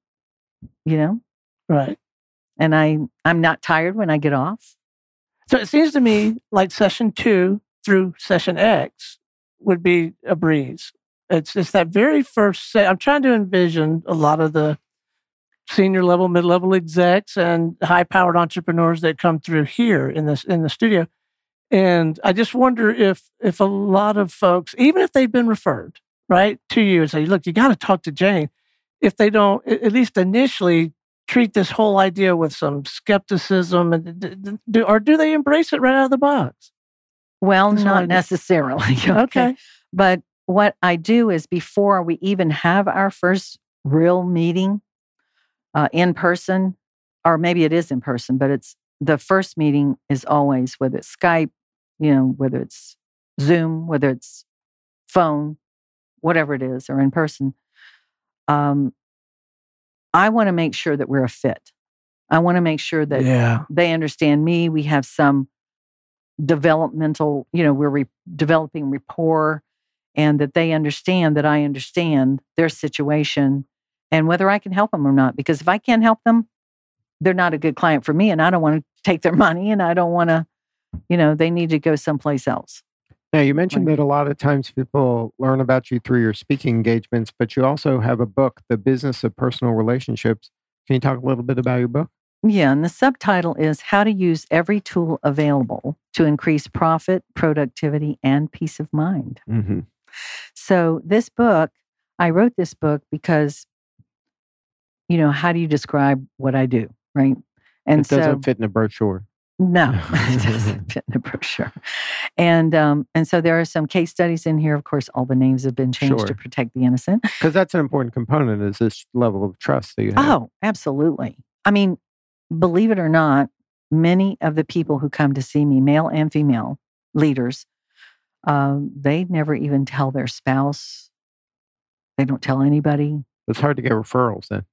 Right. And I'm not tired when I get off. So it seems to me like session 2 through session X would be a breeze. It's that very first I'm trying to envision a lot of the senior level, mid-level execs and high-powered entrepreneurs that come through here in the studio. And I just wonder if a lot of folks, even if they've been referred, right, to you and say, look, you got to talk to Jane, if they don't, at least initially, treat this whole idea with some skepticism, and do they embrace it right out of the box? Well, not necessarily. Okay. But what I do is before we even have our first real meeting in person, or maybe it is in person, but it's the first meeting is always, whether it's Skype, whether it's Zoom, whether it's phone, whatever it is, or in person. I want to make sure that we're a fit. I want to make sure that they understand me. We have some developmental, we're developing rapport, and that they understand that I understand their situation and whether I can help them or not. Because if I can't help them, they're not a good client for me, and I don't want to take their money, and I don't want to, they need to go someplace else. Now, you mentioned that a lot of times people learn about you through your speaking engagements, but you also have a book, The Business of Personal Relationships. Can you talk a little bit about your book? Yeah, and the subtitle is How to Use Every Tool Available to Increase Profit, Productivity, and Peace of Mind. Mm-hmm. So this book, I wrote this book because, how do you describe what I do, right? And it doesn't fit in a brochure. No, it doesn't fit in a brochure. And so there are some case studies in here. Of course, all the names have been changed to protect the innocent. Because that's an important component, is this level of trust that you have. Oh, absolutely. I mean, believe it or not, many of the people who come to see me, male and female leaders, they never even tell their spouse. They don't tell anybody. It's hard to get referrals then.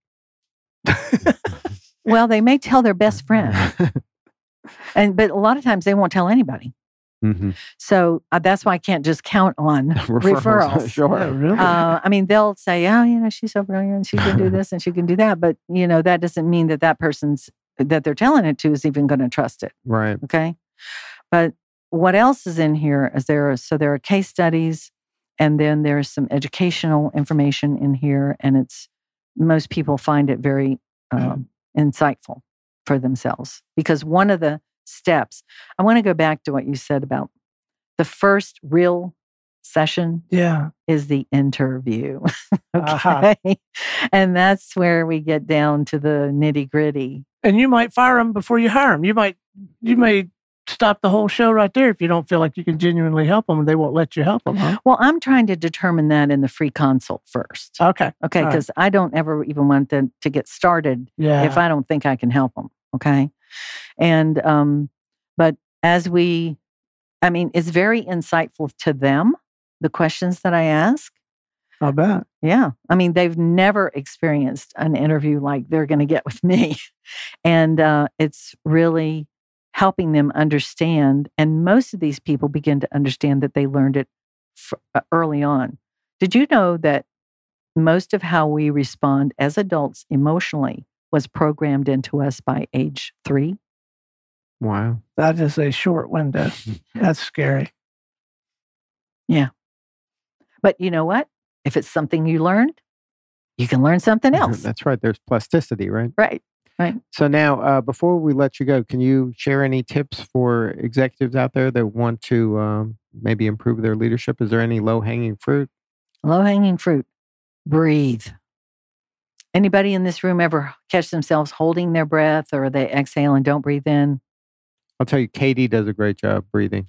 Well, they may tell their best friend. But a lot of times they won't tell anybody. Mm-hmm. So that's why I can't just count on referrals. Sure. Yeah, really? They'll say, oh, she's so brilliant. She can do this and she can do that. But, that doesn't mean that person's that they're telling it to is even going to trust it. Right. Okay. But what else is in here is there are case studies, and then there's some educational information in here. And most people find it very insightful for themselves, because one of the steps, I want to go back to what you said about the first real session is the interview. Okay. And that's where we get down to the nitty gritty. And you might fire them before you hire them. You may stop the whole show right there if you don't feel like you can genuinely help them, and they won't let you help them. Huh? Well, I'm trying to determine that in the free consult first. Okay. Because I don't ever even want them to get started if I don't think I can help them. Okay. And, but it's very insightful to them, the questions that I ask. I bet. Yeah. I mean, they've never experienced an interview like they're going to get with me. And it's really helping them understand. And most of these people begin to understand that they learned it early on. Did you know that most of how we respond as adults emotionally was programmed into us by age 3? Wow. That is a short window. That's scary. Yeah. But you know what? If it's something you learned, you can learn something else. That's right. There's plasticity, right? Right. So now, before we let you go, can you share any tips for executives out there that want to maybe improve their leadership? Is there any low-hanging fruit? Low-hanging fruit. Breathe. Anybody in this room ever catch themselves holding their breath, or they exhale and don't breathe in? I'll tell you, Katie does a great job breathing.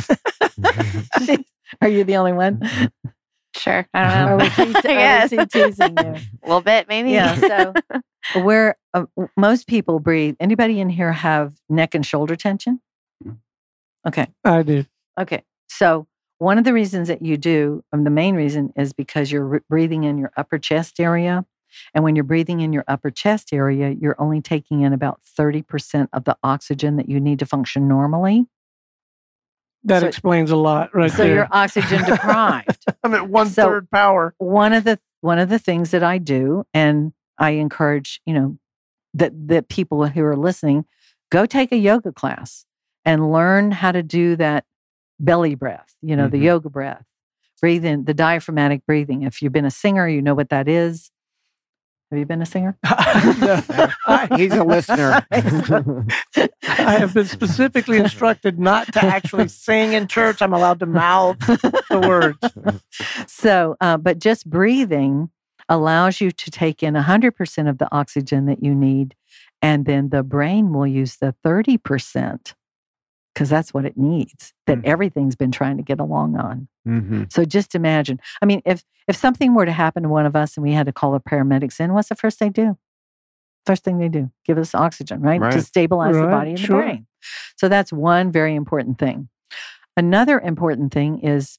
Are you the only one? Sure. I don't know. Was he teasing you? A little bit, maybe. Yeah. So where most people breathe. Anybody in here have neck and shoulder tension? Okay. I do. Okay. So one of the reasons that you do, the main reason, is because you're breathing in your upper chest area. And when you're breathing in your upper chest area, you're only taking in about 30% of the oxygen that you need to function normally. That explains a lot, right there. So you're oxygen deprived. I'm at 1/3 power. One of the things that I do, and I encourage, that people who are listening, go take a yoga class and learn how to do that belly breath. The yoga breath. Breathe in, the diaphragmatic breathing. If you've been a singer, you know what that is. Have you been a singer? He's a listener. I have been specifically instructed not to actually sing in church. I'm allowed to mouth the words. So, but just breathing allows you to take in 100% of the oxygen that you need. And then the brain will use the 30% because that's what it needs, that everything's been trying to get along on. Mm-hmm. So just imagine, I mean, if something were to happen to one of us and we had to call the paramedics in, what's the first they do? First thing they do, give us oxygen, right? To stabilize the body and the brain. So that's one very important thing. Another important thing is,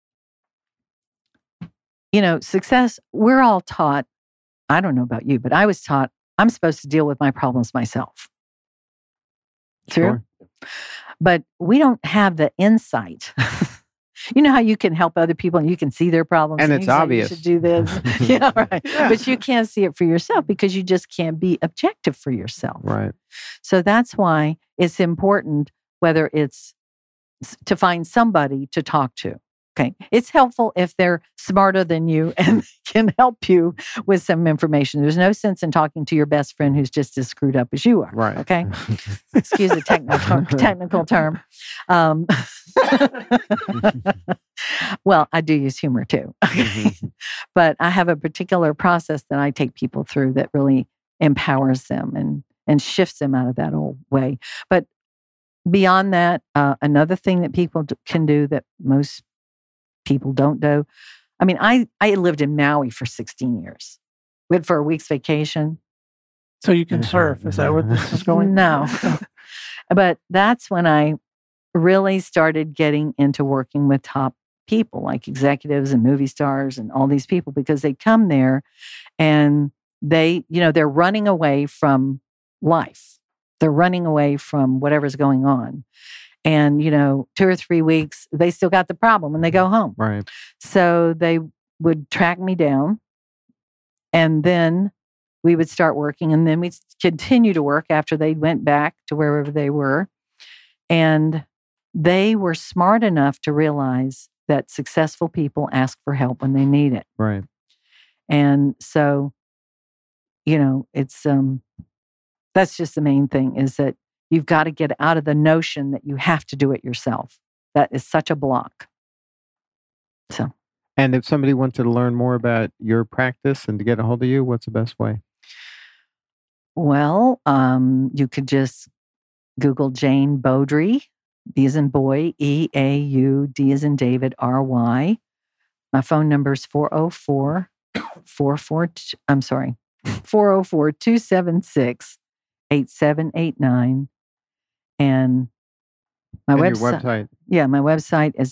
success. We're all taught, I don't know about you, but I was taught I'm supposed to deal with my problems myself. True? Sure. But we don't have the insight. You know how you can help other people and you can see their problems. And it's you obvious. You should do this. Yeah, right. Yeah. But you can't see it for yourself because you just can't be objective for yourself. Right. So that's why it's important, whether it's to find somebody to talk to. Okay. It's helpful if they're smarter than you and can help you with some information. There's no sense in talking to your best friend who's just as screwed up as you are. Right. Okay. Excuse the technical term. Well, I do use humor too. But I have a particular process that I take people through that really empowers them and shifts them out of that old way. But beyond that, another thing that people can do that most people don't do. I mean, I lived in Maui for 16 years. Went for a week's vacation. So you can surf. Is that where this is going? No. But that's when I really started getting into working with top people like executives and movie stars and all these people because they come there and they're running away from life. They're running away from whatever's going on. And, 2 or 3 weeks, they still got the problem when they go home. Right. So they would track me down and then we would start working and then we'd continue to work after they went back to wherever they were. And they were smart enough to realize that successful people ask for help when they need it. Right. And so, it's, that's just the main thing is that you've got to get out of the notion that you have to do it yourself. That is such a block. So, and if somebody wanted to learn more about your practice and to get a hold of you, what's the best way? Well, you could just Google Jane Beaudry, B as in boy, EAU, D as in David, RY. My phone number is 404-276-8789. And my website. Yeah, my website is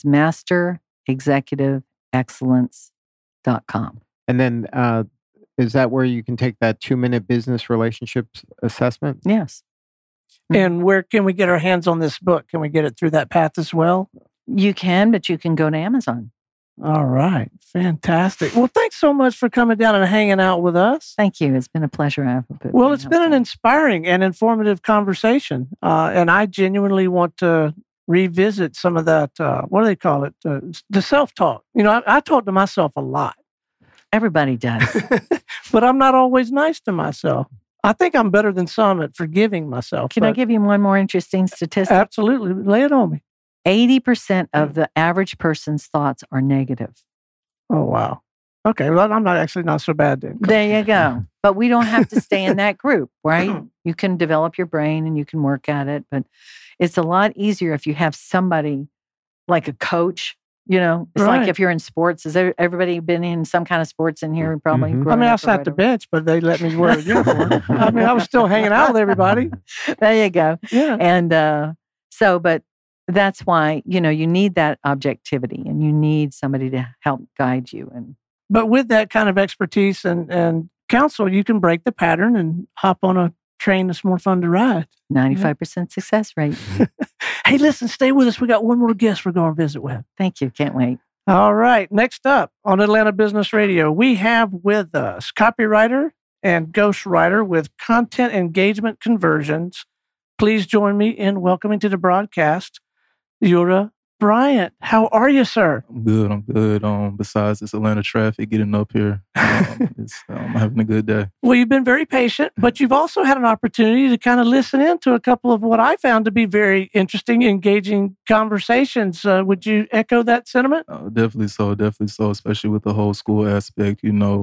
masterexecutiveexcellence.com. And then is that where you can take that 2-minute business relationships assessment? Yes. And where can we get our hands on this book? Can we get it through that path as well? You can, but you can go to Amazon. All right. Fantastic. Well, thanks so much for coming down and hanging out with us. Thank you. It's been a pleasure. Well, it's been an inspiring and informative conversation. And I genuinely want to revisit some of that, what do they call it? The self-talk. I talk to myself a lot. Everybody does. But I'm not always nice to myself. I think I'm better than some at forgiving myself. Can I give you one more interesting statistic? Absolutely. Lay it on me. 80% of the average person's thoughts are negative. Oh, wow. Okay. Well, I'm not so bad then. There you go. But we don't have to stay in that group, right? You can develop your brain and you can work at it. But it's a lot easier if you have somebody like a coach. It's like if you're in sports. Has everybody been in some kind of sports in here? Probably. I sat the bench, but they let me wear a uniform. I was still hanging out with everybody. There you go. Yeah. And but that's why, you need that objectivity and you need somebody to help guide you. But with that kind of expertise and counsel, you can break the pattern and hop on a train that's more fun to ride. 95% success rate. Hey, listen, stay with us. We got one more guest we're going to visit with. Thank you. Can't wait. All right. Next up on Atlanta Business Radio, we have with us copywriter and ghostwriter with Content Engagement Conversions. Please join me in welcoming to the broadcast, Yura Bryant. How are you, sir? I'm good. I'm good. Besides this Atlanta traffic getting up here, I'm having a good day. Well, you've been very patient, but you've also had an opportunity to kind of listen in to a couple of what I found to be very interesting, engaging conversations. Would you echo that sentiment? Definitely so. Definitely so, especially with the whole school aspect.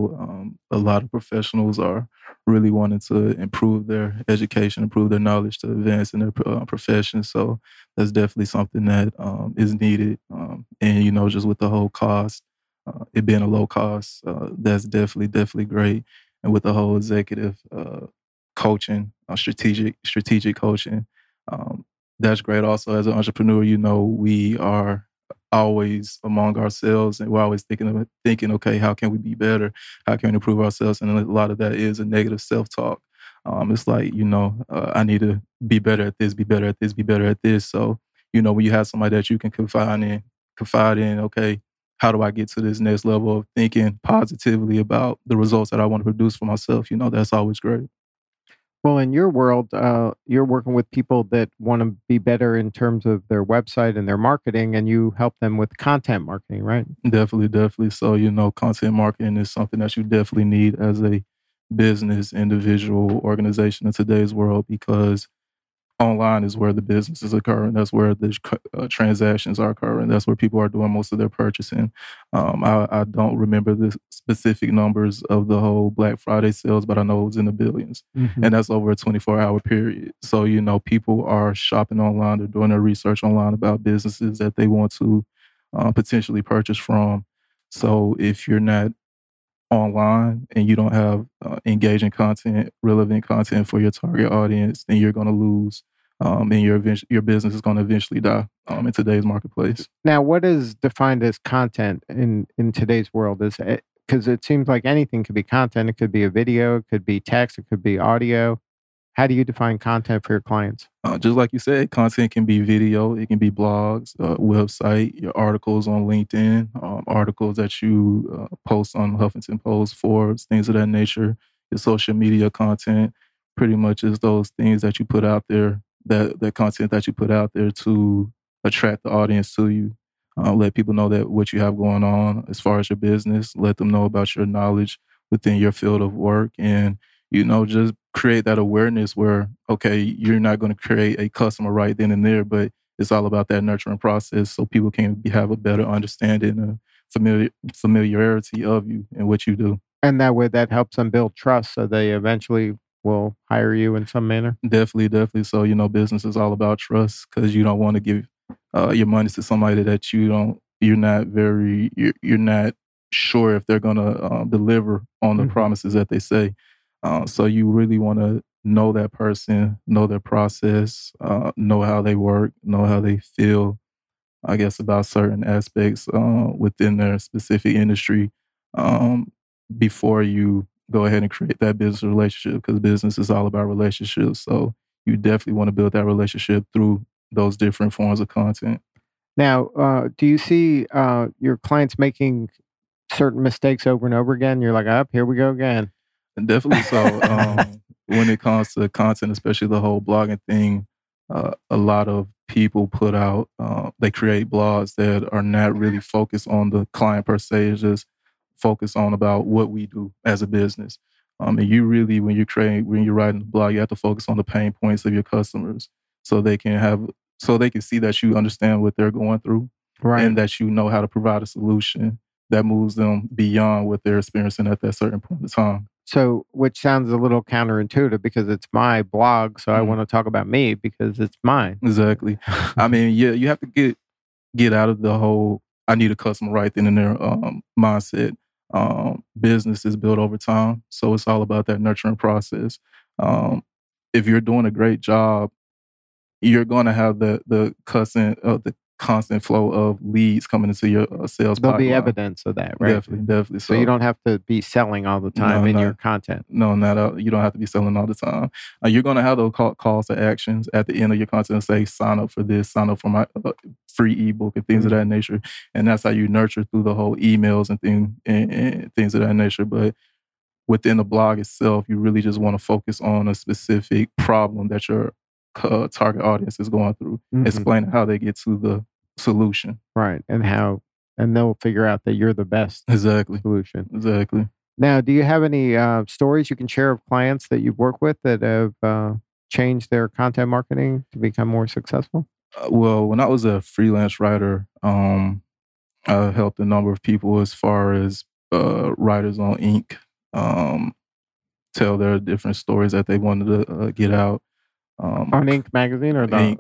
A lot of professionals are really wanting to improve their education, improve their knowledge to advance in their profession. So that's definitely something that is needed. And, just with the whole cost, it being a low cost, that's definitely great. And with the whole executive coaching, strategic coaching, that's great. Also, as an entrepreneur, we are always among ourselves, and we're always thinking, okay, how can we be better? How can we improve ourselves? And a lot of that is a negative self-talk. It's like, I need to be better at this, be better at this, be better at this. So, when you have somebody that you can confide in, okay, how do I get to this next level of thinking positively about the results that I want to produce for myself? That's always great. Well, in your world, you're working with people that want to be better in terms of their website and their marketing, and you help them with content marketing, right? Definitely. So, content marketing is something that you definitely need as a business, individual, organization in today's world, because online is where the business is occurring. That's where the transactions are occurring. That's where people are doing most of their purchasing. I don't remember the specific numbers of the whole Black Friday sales, but I know it was in the billions. Mm-hmm. And that's over a 24-hour period. So, people are shopping online. They're doing their research online about businesses that they want to potentially purchase from. So if you're not online and you don't have engaging content, relevant content for your target audience, then you're going to lose, and your business is going to eventually die in today's marketplace. Now, what is defined as content in today's world? Because it seems like anything could be content. It could be a video, it could be text, it could be audio. How do you define content for your clients? Just like you said, content can be video, it can be blogs, website, your articles on LinkedIn, articles that you post on Huffington Post, Forbes, things of that nature. Your social media content pretty much is those things that you put out there, that content that you put out there to attract the audience to you. Let people know that what you have going on as far as your business. Let them know about your knowledge within your field of work, and just create that awareness where, okay, you're not going to create a customer right then and there, but it's all about that nurturing process so people can have a better understanding and familiarity of you and what you do. And that way that helps them build trust so they eventually will hire you in some manner? Definitely. So, business is all about trust, because you don't want to give your money to somebody that you're not sure if they're going to deliver on the promises that they say. So you really want to know that person, know their process, know how they work, know how they feel, I guess, about certain aspects within their specific industry before you go ahead and create that business relationship, because business is all about relationships. So you definitely want to build that relationship through those different forms of content. Now, do you see your clients making certain mistakes over and over again? You're like, here we go again. Definitely so. When it comes to content, especially the whole blogging thing, a lot of people put out, they create blogs that are not really focused on the client per se. It's just focused on about what we do as a business. And you really, when you're writing a blog, you have to focus on the pain points of your customers so they can see that you understand what they're going through, right, and that you know how to provide a solution that moves them beyond what they're experiencing at that certain point in time. So, which sounds a little counterintuitive because it's my blog, so I want to talk about me because it's mine. Exactly. I mean, yeah, you have to get out of the whole I need a customer right then and there mindset. Business is built over time, so it's all about that nurturing process. If you're doing a great job, you're going to have the constant flow of leads coming into your sales pipeline. There'll be evidence of that, right? Definitely. So you don't have to be selling all the time your content. No, you don't have to be selling all the time. You're going to have those calls to actions at the end of your content, say, sign up for this, sign up for my free ebook and things of that nature. And that's how you nurture through the whole emails and things of that nature. But within the blog itself, you really just want to focus on a specific problem that your target audience is going through, explaining how they get to solution. Right. And they'll figure out that you're the best Exactly. solution. Exactly. Now, do you have any stories you can share of clients that you've worked with that have changed their content marketing to become more successful? Well, when I was a freelance writer, I helped a number of people as far as writers on Ink tell their different stories that they wanted to get out. On Ink magazine or the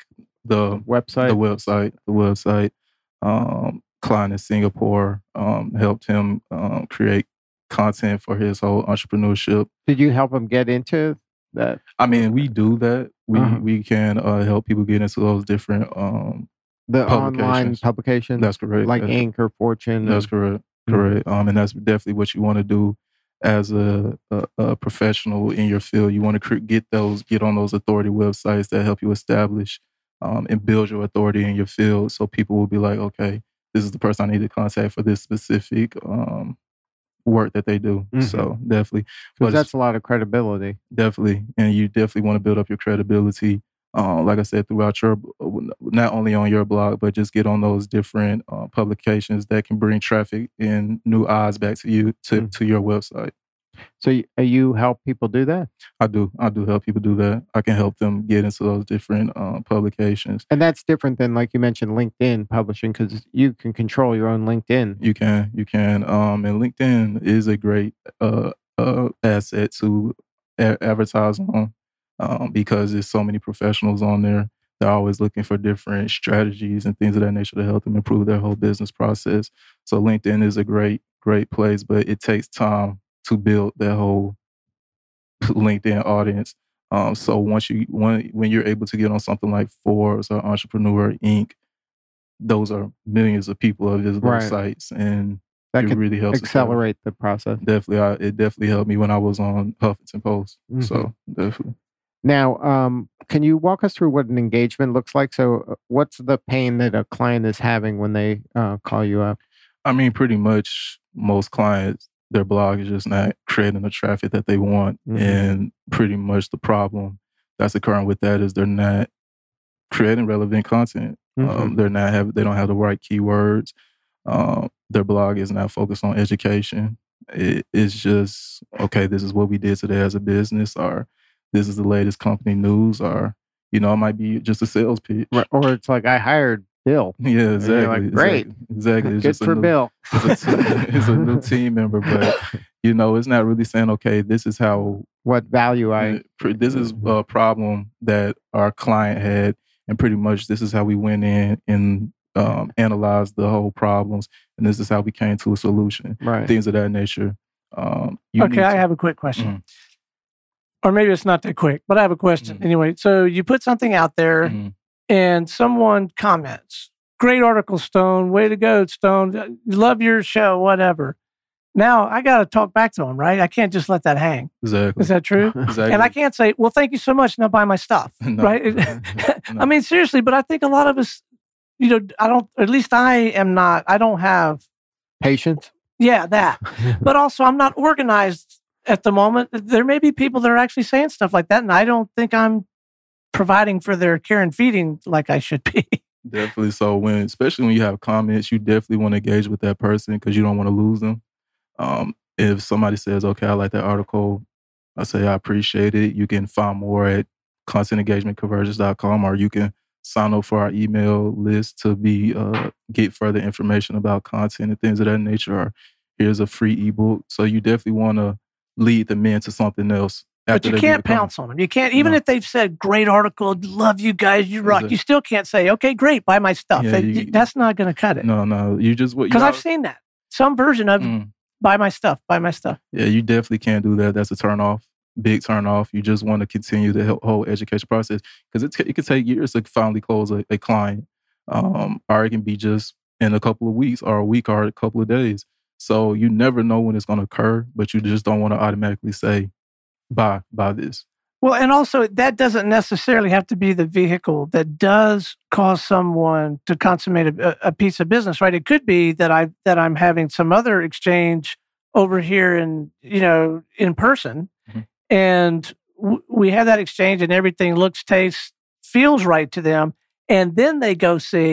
website? The website. Client in Singapore helped him create content for his whole entrepreneurship. Did you help him get into that? I mean, we do that. We can help people get into those different the online publications. That's correct. Like Ink or Fortune. That's correct. Correct. And that's definitely what you want to do as a professional in your field. You want to get on those authority websites that help you establish and build your authority in your field, so people will be like, okay, this is the person I need to contact for this specific work that they do. So definitely. Because that's a lot of credibility. Definitely. And you definitely want to build up your credibility, like I said, throughout not only on your blog, but just get on those different publications that can bring traffic and new eyes back to you, to your website. So you help people do that? I do help people do that. I can help them get into those different publications. And that's different than, like you mentioned, LinkedIn publishing, because you can control your own LinkedIn. You can. And LinkedIn is a great asset to advertise on because there's so many professionals on there. They're always looking for different strategies and things of that nature to help them improve their whole business process. So LinkedIn is a great place, but it takes time to build that whole LinkedIn audience. So when you're able to get on something like Forbes or Entrepreneur Inc., those are millions of people that visit those sites, and that it really helps accelerate the process. Definitely, it definitely helped me when I was on Huffington Post. So definitely. Now, can you walk us through what an engagement looks like? So, what's the pain that a client is having when they call you up? I mean, pretty much most clients, their blog is just not creating the traffic that they want. And pretty much the problem that's occurring with that is they're not creating relevant content. They don't have the right keywords. Their blog is not focused on education. It's just, okay, this is what we did today as a business, or this is the latest company news, or, it might be just a sales pitch. Or it's like, I hired Bill. Yeah, exactly. Like, great. Exactly. It's good just for Bill. It's a new team member, but it's not really saying, okay, this is what value this is a problem that our client had, and pretty much this is how we went in and analyzed the whole problems, and this is how we came to a solution. Right. Things of that nature. Okay, I have a quick question. Or maybe it's not that quick, but I have a question. Anyway, so you put something out there and someone comments, great article, Stone. Way to go, Stone. Love your show, whatever. Now, I got to talk back to them, right? I can't just let that hang. Exactly. Is that true? Exactly. And I can't say, well, thank you so much, now buy my stuff, right? No. I mean, seriously, but I think a lot of us, I don't have patience. Yeah, that. But also, I'm not organized at the moment. There may be people that are actually saying stuff like that, and I don't think I'm providing for their care and feeding like I should be. Definitely. So especially when you have comments, you definitely want to engage with that person because you don't want to lose them. If somebody says, okay, I like that article, I say, I appreciate it. You can find more at contentengagementconvergence.com, or you can sign up for our email list to get further information about content and things of that nature. Or here's a free ebook. So you definitely want to lead them into something else. But you can't pounce on them. You can't, even if they've said, great article, love you guys, you rock. You still can't say, okay, great, buy my stuff. Yeah, that's not going to cut it. No. You just, because I've seen that. Some version of buy my stuff. Yeah, you definitely can't do that. That's a turnoff. Big turnoff. You just want to continue the whole education process, because it could take years to finally close a client. Or it can be just in a couple of weeks, or a week, or a couple of days. So you never know when it's going to occur, but you just don't want to automatically say, buy this. Well, and also that doesn't necessarily have to be the vehicle that does cause someone to consummate a piece of business, right? It could be that I'm having some other exchange over here in person, and we have that exchange, and everything looks, tastes, feels right to them, and then they go see,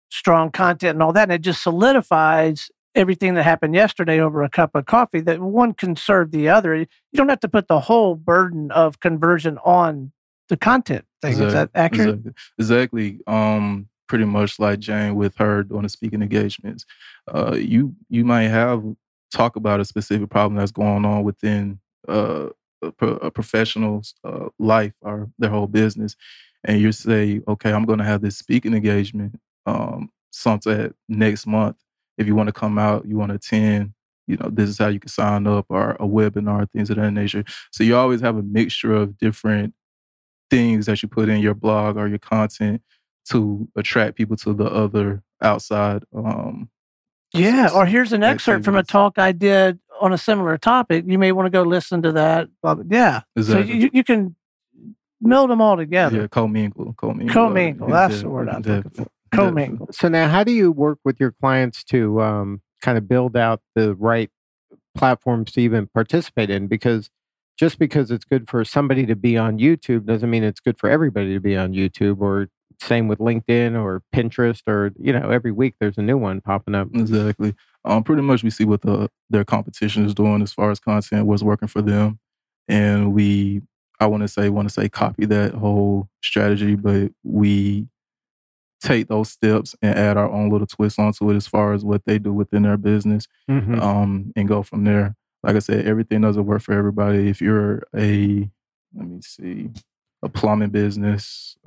strong content and all that. And it just solidifies everything that happened yesterday over a cup of coffee, that one can serve the other. You don't have to put the whole burden of conversion on the content thing. Exactly. Is that accurate? Exactly. Pretty much like Jane with her doing the speaking engagements. You might talk about a specific problem that's going on within a professional's life or their whole business, and you say, okay, I'm going to have this speaking engagement sometime next month. If you want to come out, you want to attend, this is how you can sign up, or a webinar, things of that nature. So you always have a mixture of different things that you put in your blog or your content to attract people to the other outside. Yeah, or here's an excerpt from a talk I did on a similar topic. You may want to go listen to that. Yeah, exactly. So you can meld them all together. Yeah, commingle. That's the word I'm looking for. Commingle. So now, how do you work with your clients to kind of build out the right platforms to even participate in? Because just because it's good for somebody to be on YouTube doesn't mean it's good for everybody to be on YouTube, or same with LinkedIn or Pinterest, or, every week there's a new one popping up. Exactly. Pretty much we see what their competition is doing as far as content, what's working for them. And I want to say copy that whole strategy, but we take those steps and add our own little twist onto it as far as what they do within their business, and go from there. Like I said, everything doesn't work for everybody. If you're a plumbing business,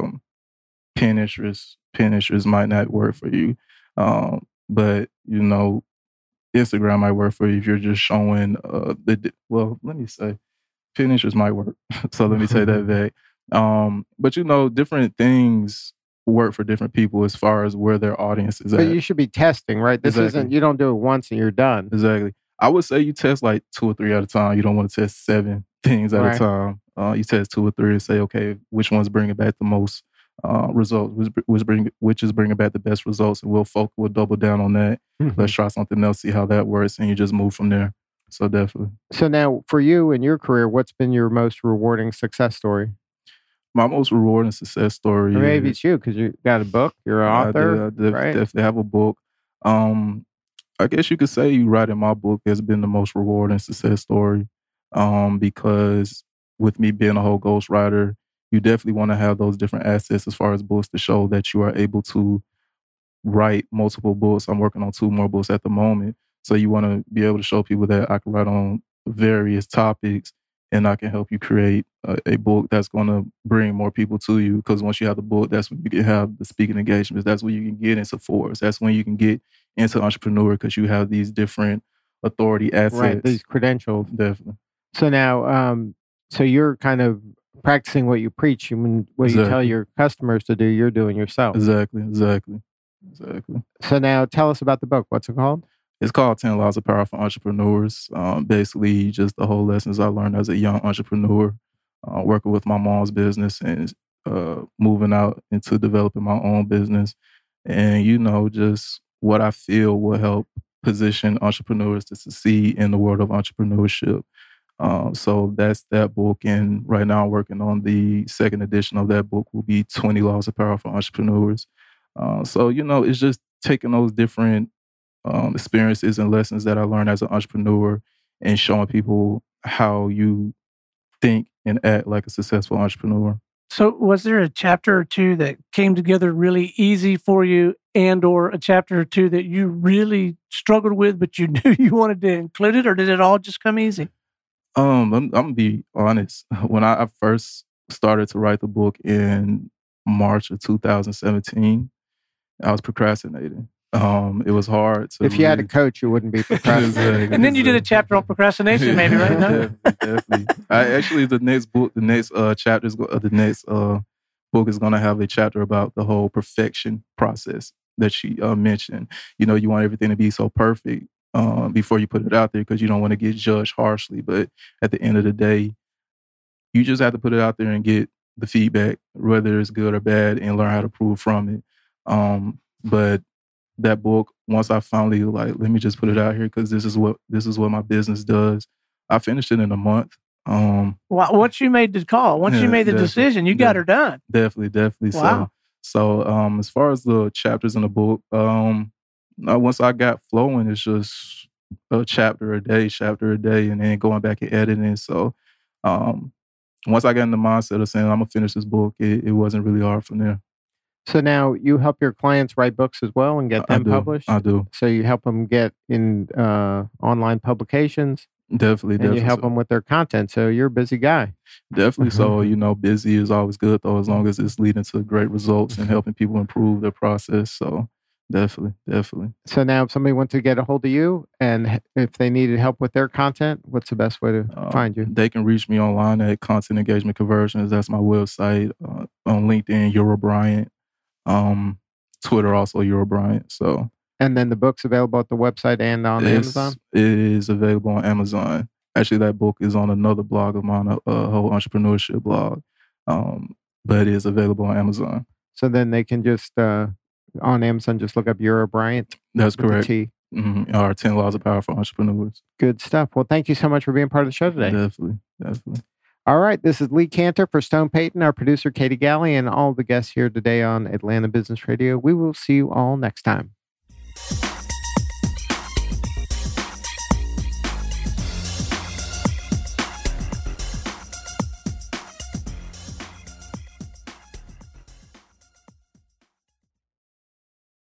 Pinterest might not work for you. But, Instagram might work for you if you're just showing Pinterest might work. So let me say that back. But, different things work for different people as far as where their audience is at. But you should be testing, right? This Exactly. isn't, you don't do it once and you're done. Exactly. I would say you test like 2 or 3 at a time. You don't want to test 7 things at a time. You test 2 or 3 and say, okay, which one's bringing back the most results, which is bringing back the best results, and we'll double down on that. Let's try something else, see how that works, and you just move from there. So definitely. So now, for you in your career, what's been your most rewarding success story? My most rewarding success story. Or maybe it's you, because you got a book. You're an author. I definitely have a book. I guess you could say writing my book has been the most rewarding success story, because with me being a whole ghostwriter, you definitely want to have those different assets as far as books to show that you are able to write multiple books. I'm working on 2 more books at the moment. So you want to be able to show people that I can write on various topics, and I can help you create a book that's going to bring more people to you. Because once you have the book, that's when you can have the speaking engagements. That's when you can get into Forbes. That's when you can get into entrepreneur, because you have these different authority assets. Right, these credentials. Definitely. So now, so you're kind of practicing what you preach. What you tell your customers to do, you're doing yourself. Exactly. So now tell us about the book. What's it called? It's called 10 Laws of Power for Entrepreneurs. Basically, just the whole lessons I learned as a young entrepreneur, working with my mom's business and moving out into developing my own business. And, just what I feel will help position entrepreneurs to succeed in the world of entrepreneurship. So that's that book. And right now I'm working on the 2nd edition of that book, will be 20 Laws of Power for Entrepreneurs. So, it's just taking those different experiences and lessons that I learned as an entrepreneur and showing people how you think and act like a successful entrepreneur. So was there a chapter or 2 that came together really easy for you, and or a chapter or 2 that you really struggled with, but you knew you wanted to include it, or did it all just come easy? I'm gonna be honest. When I first started to write the book in March of 2017, I was procrastinating. It was hard to. If you had a coach, you wouldn't be procrastinating. And then you did a chapter on procrastination, maybe, right? No? Definitely. The next book is going to have a chapter about the whole perfection process that she mentioned. You want everything to be so perfect before you put it out there, because you don't want to get judged harshly. But at the end of the day, you just have to put it out there and get the feedback, whether it's good or bad, and learn how to improve from it. But that book, once I finally let me just put it out here, because this is what my business does. I finished it in a month. Once you made the call, once you made the decision, you got her done. Definitely. Wow. So as far as the chapters in the book, once I got flowing, it's just a chapter a day, and then going back and editing. So once I got in the mindset of saying I'm gonna finish this book, it wasn't really hard from there. So now you help your clients write books as well and get them published? I do. So you help them get in online publications? Definitely. And you help them with their content. So you're a busy guy. Definitely. So, busy is always good, though, as long as it's leading to great results and helping people improve their process. So definitely. So now if somebody wants to get a hold of you and if they needed help with their content, what's the best way to find you? They can reach me online at Content Engagement Conversions. That's my website. On LinkedIn, Eurobryant. Twitter also Eurobryant. So. And then the book's available at the website and on Amazon? It is available on Amazon. Actually, that book is on another blog of mine, a whole entrepreneurship blog. But it is available on Amazon. So then they can just, on Amazon, just look up Eurobryant? That's correct. Our 10 Laws of Power for Entrepreneurs. Good stuff. Well, thank you so much for being part of the show today. Definitely. All right. This is Lee Cantor for Stone Payton, our producer, Katie Galley, and all the guests here today on Atlanta Business Radio. We will see you all next time.